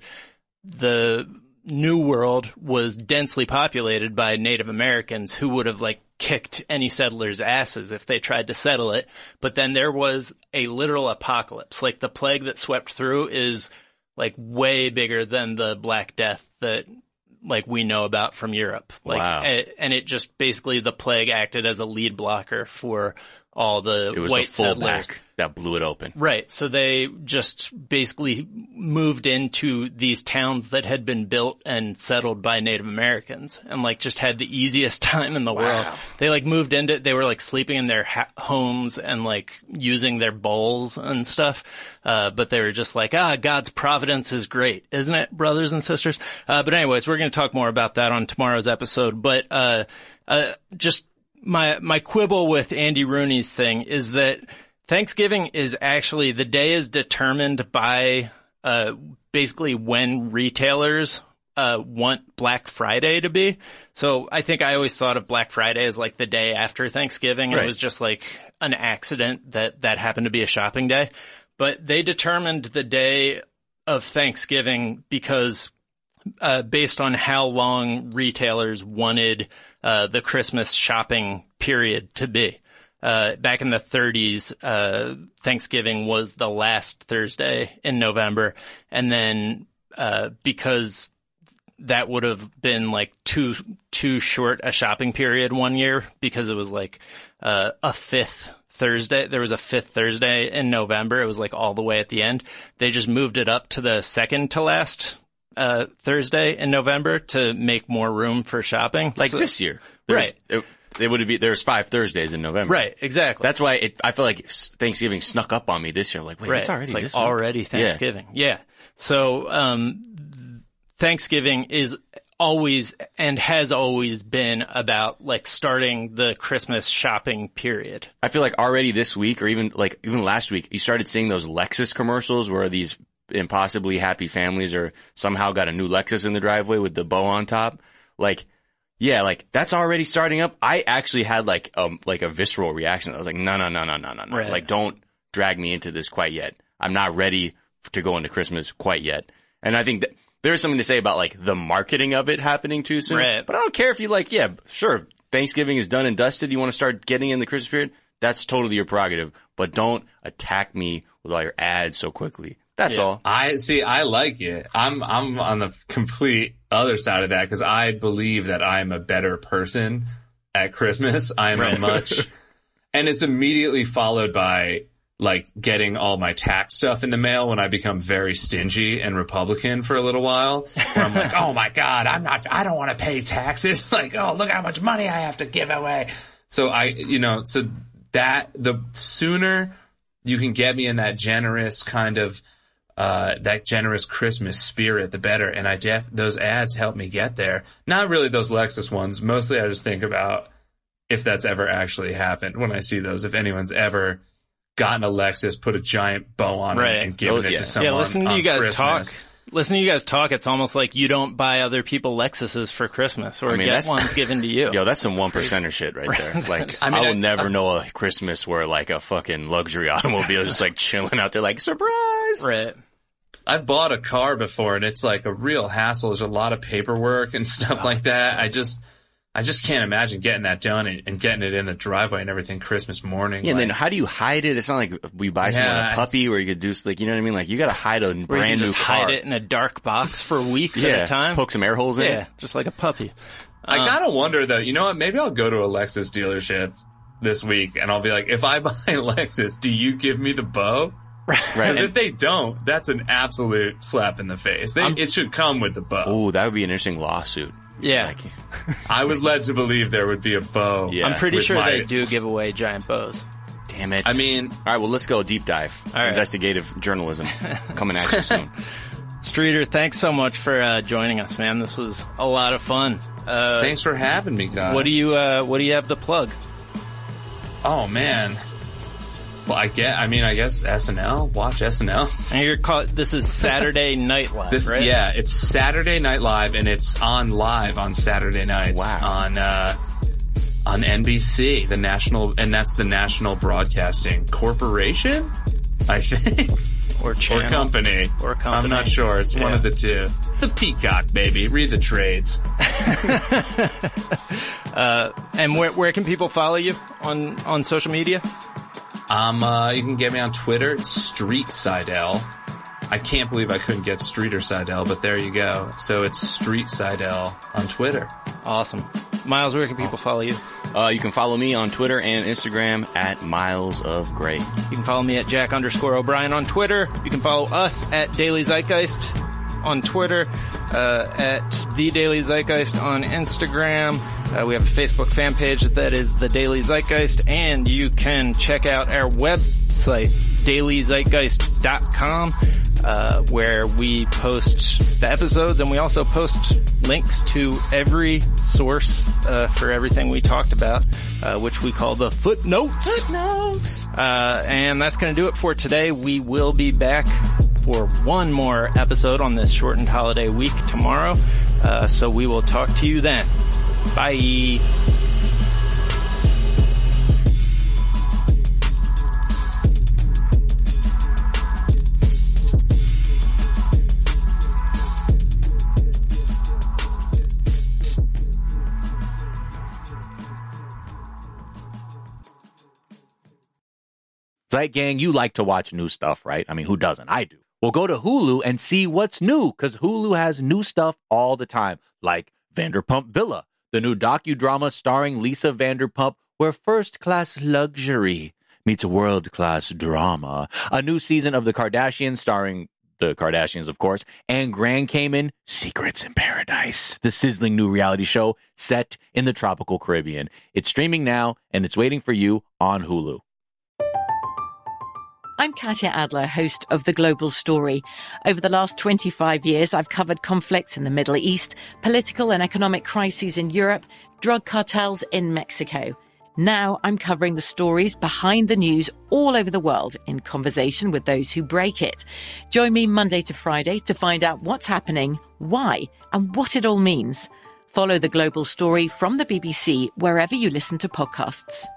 S6: the New World was densely populated by Native Americans who would have kicked any settlers' asses if they tried to settle it. But then there was a literal apocalypse. Like the plague that swept through is way bigger than the Black Death that we know about from Europe.
S11: Wow.
S6: And it just basically the plague acted as a lead blocker for all the
S11: it was
S6: white
S11: the full
S6: settlers.
S11: Back that blew it open.
S6: Right. So they just basically moved into these towns that had been built and settled by Native Americans and just had the easiest time in the world. They moved into, they were sleeping in their homes and using their bowls and stuff. But they were just God's providence is great, isn't it, brothers and sisters? But anyways, we're going to talk more about that on tomorrow's episode. But, just my quibble with Andy Rooney's thing is that Thanksgiving is actually, the day is determined by basically when retailers want Black Friday to be. So I think I always thought of Black Friday as the day after Thanksgiving. And It was just an accident that happened to be a shopping day. But they determined the day of Thanksgiving because based on how long retailers wanted the Christmas shopping period to be. Back in the 30s, Thanksgiving was the last Thursday in November. And then because that would have been too short a shopping period one year, because it was a fifth Thursday. There was a fifth Thursday in November. It was all the way at the end. They just moved it up to the second to last Thursday in November to make more room for shopping.
S11: This year.
S6: Right.
S11: There's 5 Thursdays in November.
S6: Right, exactly.
S11: That's why I feel like Thanksgiving snuck up on me this year. Wait, it's already this week?
S6: Already Thanksgiving. Yeah. So, Thanksgiving is always and has always been about like starting the Christmas shopping period.
S11: I feel like already this week or even last week, you started seeing those Lexus commercials where these impossibly happy families are somehow got a new Lexus in the driveway with the bow on top. Like, yeah, like that's already starting up. I actually had like a visceral reaction. I was like, no.
S6: Right.
S11: Like, don't drag me into this quite yet. I'm not ready to go into Christmas quite yet. And I think that there's something to say about like the marketing of it happening too soon.
S6: Right.
S11: But I don't care if you like, yeah, sure, Thanksgiving is done and dusted. You want to start getting in the Christmas period? That's totally your prerogative. But don't attack me with all your ads so quickly. That's all.
S7: I like it. I'm on the complete other side of that because I believe that I'm a better person at Christmas. I'm a much, and it's immediately followed by like getting all my tax stuff in the mail when I become very stingy and Republican for a little while, where I'm like, oh my God, I don't want to pay taxes. Like, oh, look how much money I have to give away. So so that the sooner you can get me in that generous kind of, that generous Christmas spirit, the better. And those ads help me get there. Not really those Lexus ones. Mostly I just think about if that's ever actually happened when I see those, if anyone's ever gotten a Lexus, put a giant bow on it and given it to someone.
S6: Yeah, listening to you guys
S7: Christmas.
S6: talk, it's almost like you don't buy other people Lexuses for Christmas or get ones given to you.
S11: Yo, that's some 1%er shit right there. Like, I will never know a Christmas where like a fucking luxury automobile is just like chilling out there like, surprise!
S6: Right.
S7: I've bought a car before and it's like a real hassle. There's a lot of paperwork and stuff like that. I just can't imagine getting that done and getting it in the driveway and everything Christmas morning.
S11: Yeah, and then how do you hide it? It's not like we buy someone a puppy where you could do, like, you know what I mean? Like, you gotta hide a brand new car.
S6: Hide it in a dark box for weeks at a time.
S11: Poke some air holes in it.
S6: Yeah, just like a puppy.
S7: I gotta wonder though, you know what? Maybe I'll go to a Lexus dealership this week and I'll be like, if I buy a Lexus, do you give me the bow? Right. Because if they don't, that's an absolute slap in the face. It should come with the bow.
S11: Oh, that would be an interesting lawsuit.
S6: Yeah.
S11: Like,
S7: I was led to believe there would be a bow.
S11: Yeah.
S6: I'm pretty sure they do give away giant bows.
S11: Damn it.
S7: I mean...
S11: All right, well, let's go deep dive.
S6: All right.
S11: Investigative journalism coming at you soon.
S6: Streeter, thanks so much for joining us, man. This was a lot of fun.
S7: Thanks for having me, guys.
S6: What do you have to plug?
S7: Oh, man. Well, I guess SNL. Watch SNL.
S6: And this is Saturday Night Live, right?
S7: Yeah, it's Saturday Night Live, and it's on live on Saturday nights on NBC, that's the National Broadcasting Corporation, I think,
S6: or channel,
S7: or company. I'm not sure. It's one of the two. The Peacock, baby. Read the trades.
S6: And where can people follow you on social media?
S7: You can get me on Twitter, Street Seidel. I can't believe I couldn't get Streeter Seidel, but there you go. So it's Street Seidel on Twitter.
S6: Awesome. Miles, where can people follow you?
S11: You can follow me on Twitter and Instagram at Miles of Gray.
S6: You can follow me at Jack_O'Brien on Twitter. You can follow us at Daily Zeitgeist on Twitter, at The Daily Zeitgeist on Instagram. We have a Facebook fan page that is The Daily Zeitgeist, and you can check out our website, dailyzeitgeist.com, where we post the episodes, and we also post links to every source for everything we talked about, which we call the footnotes. And that's going to do it for today. We will be back for one more episode on this shortened holiday week tomorrow. So we will talk to you then. Bye.
S2: Zeit Gang, you like to watch new stuff, right? I mean, who doesn't? I do. Well, go to Hulu and see what's new, because Hulu has new stuff all the time, like Vanderpump Villa, the new docudrama starring Lisa Vanderpump, where first-class luxury meets world-class drama. A new season of The Kardashians starring the Kardashians, of course, and Grand Cayman Secrets in Paradise, the sizzling new reality show set in the tropical Caribbean. It's streaming now, and it's waiting for you on Hulu.
S12: I'm Katya Adler, host of The Global Story. Over the last 25 years, I've covered conflicts in the Middle East, political and economic crises in Europe, drug cartels in Mexico. Now I'm covering the stories behind the news all over the world in conversation with those who break it. Join me Monday to Friday to find out what's happening, why, and what it all means. Follow The Global Story from the BBC wherever you listen to podcasts.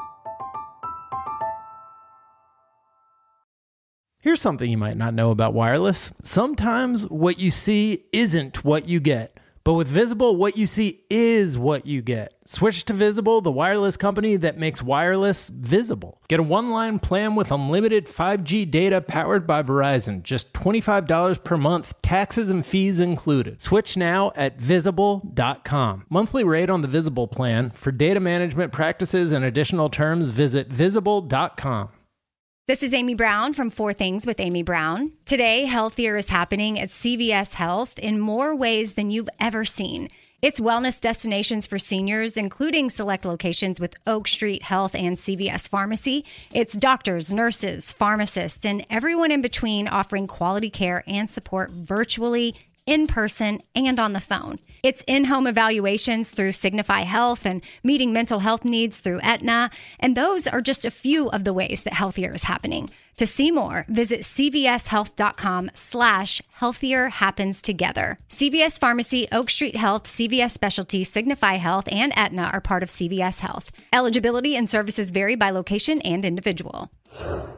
S13: Here's something you might not know about wireless. Sometimes what you see isn't what you get. But with Visible, what you see is what you get. Switch to Visible, the wireless company that makes wireless visible. Get a one-line plan with unlimited 5G data powered by Verizon. Just $25 per month, taxes and fees included. Switch now at Visible.com. Monthly rate on the Visible plan. For data management practices and additional terms, visit Visible.com.
S14: This is Amy Brown from 4 Things with Amy Brown. Today, healthier is happening at CVS Health in more ways than you've ever seen. It's wellness destinations for seniors, including select locations with Oak Street Health and CVS Pharmacy. It's doctors, nurses, pharmacists, and everyone in between offering quality care and support virtually, in person, and on the phone. It's in-home evaluations through Signify Health and meeting mental health needs through Aetna. And those are just a few of the ways that healthier is happening. To see more, visit cvshealth.com/healthier happens together. CVS Pharmacy, Oak Street Health, CVS Specialty, Signify Health, and Aetna are part of CVS Health. Eligibility and services vary by location and individual.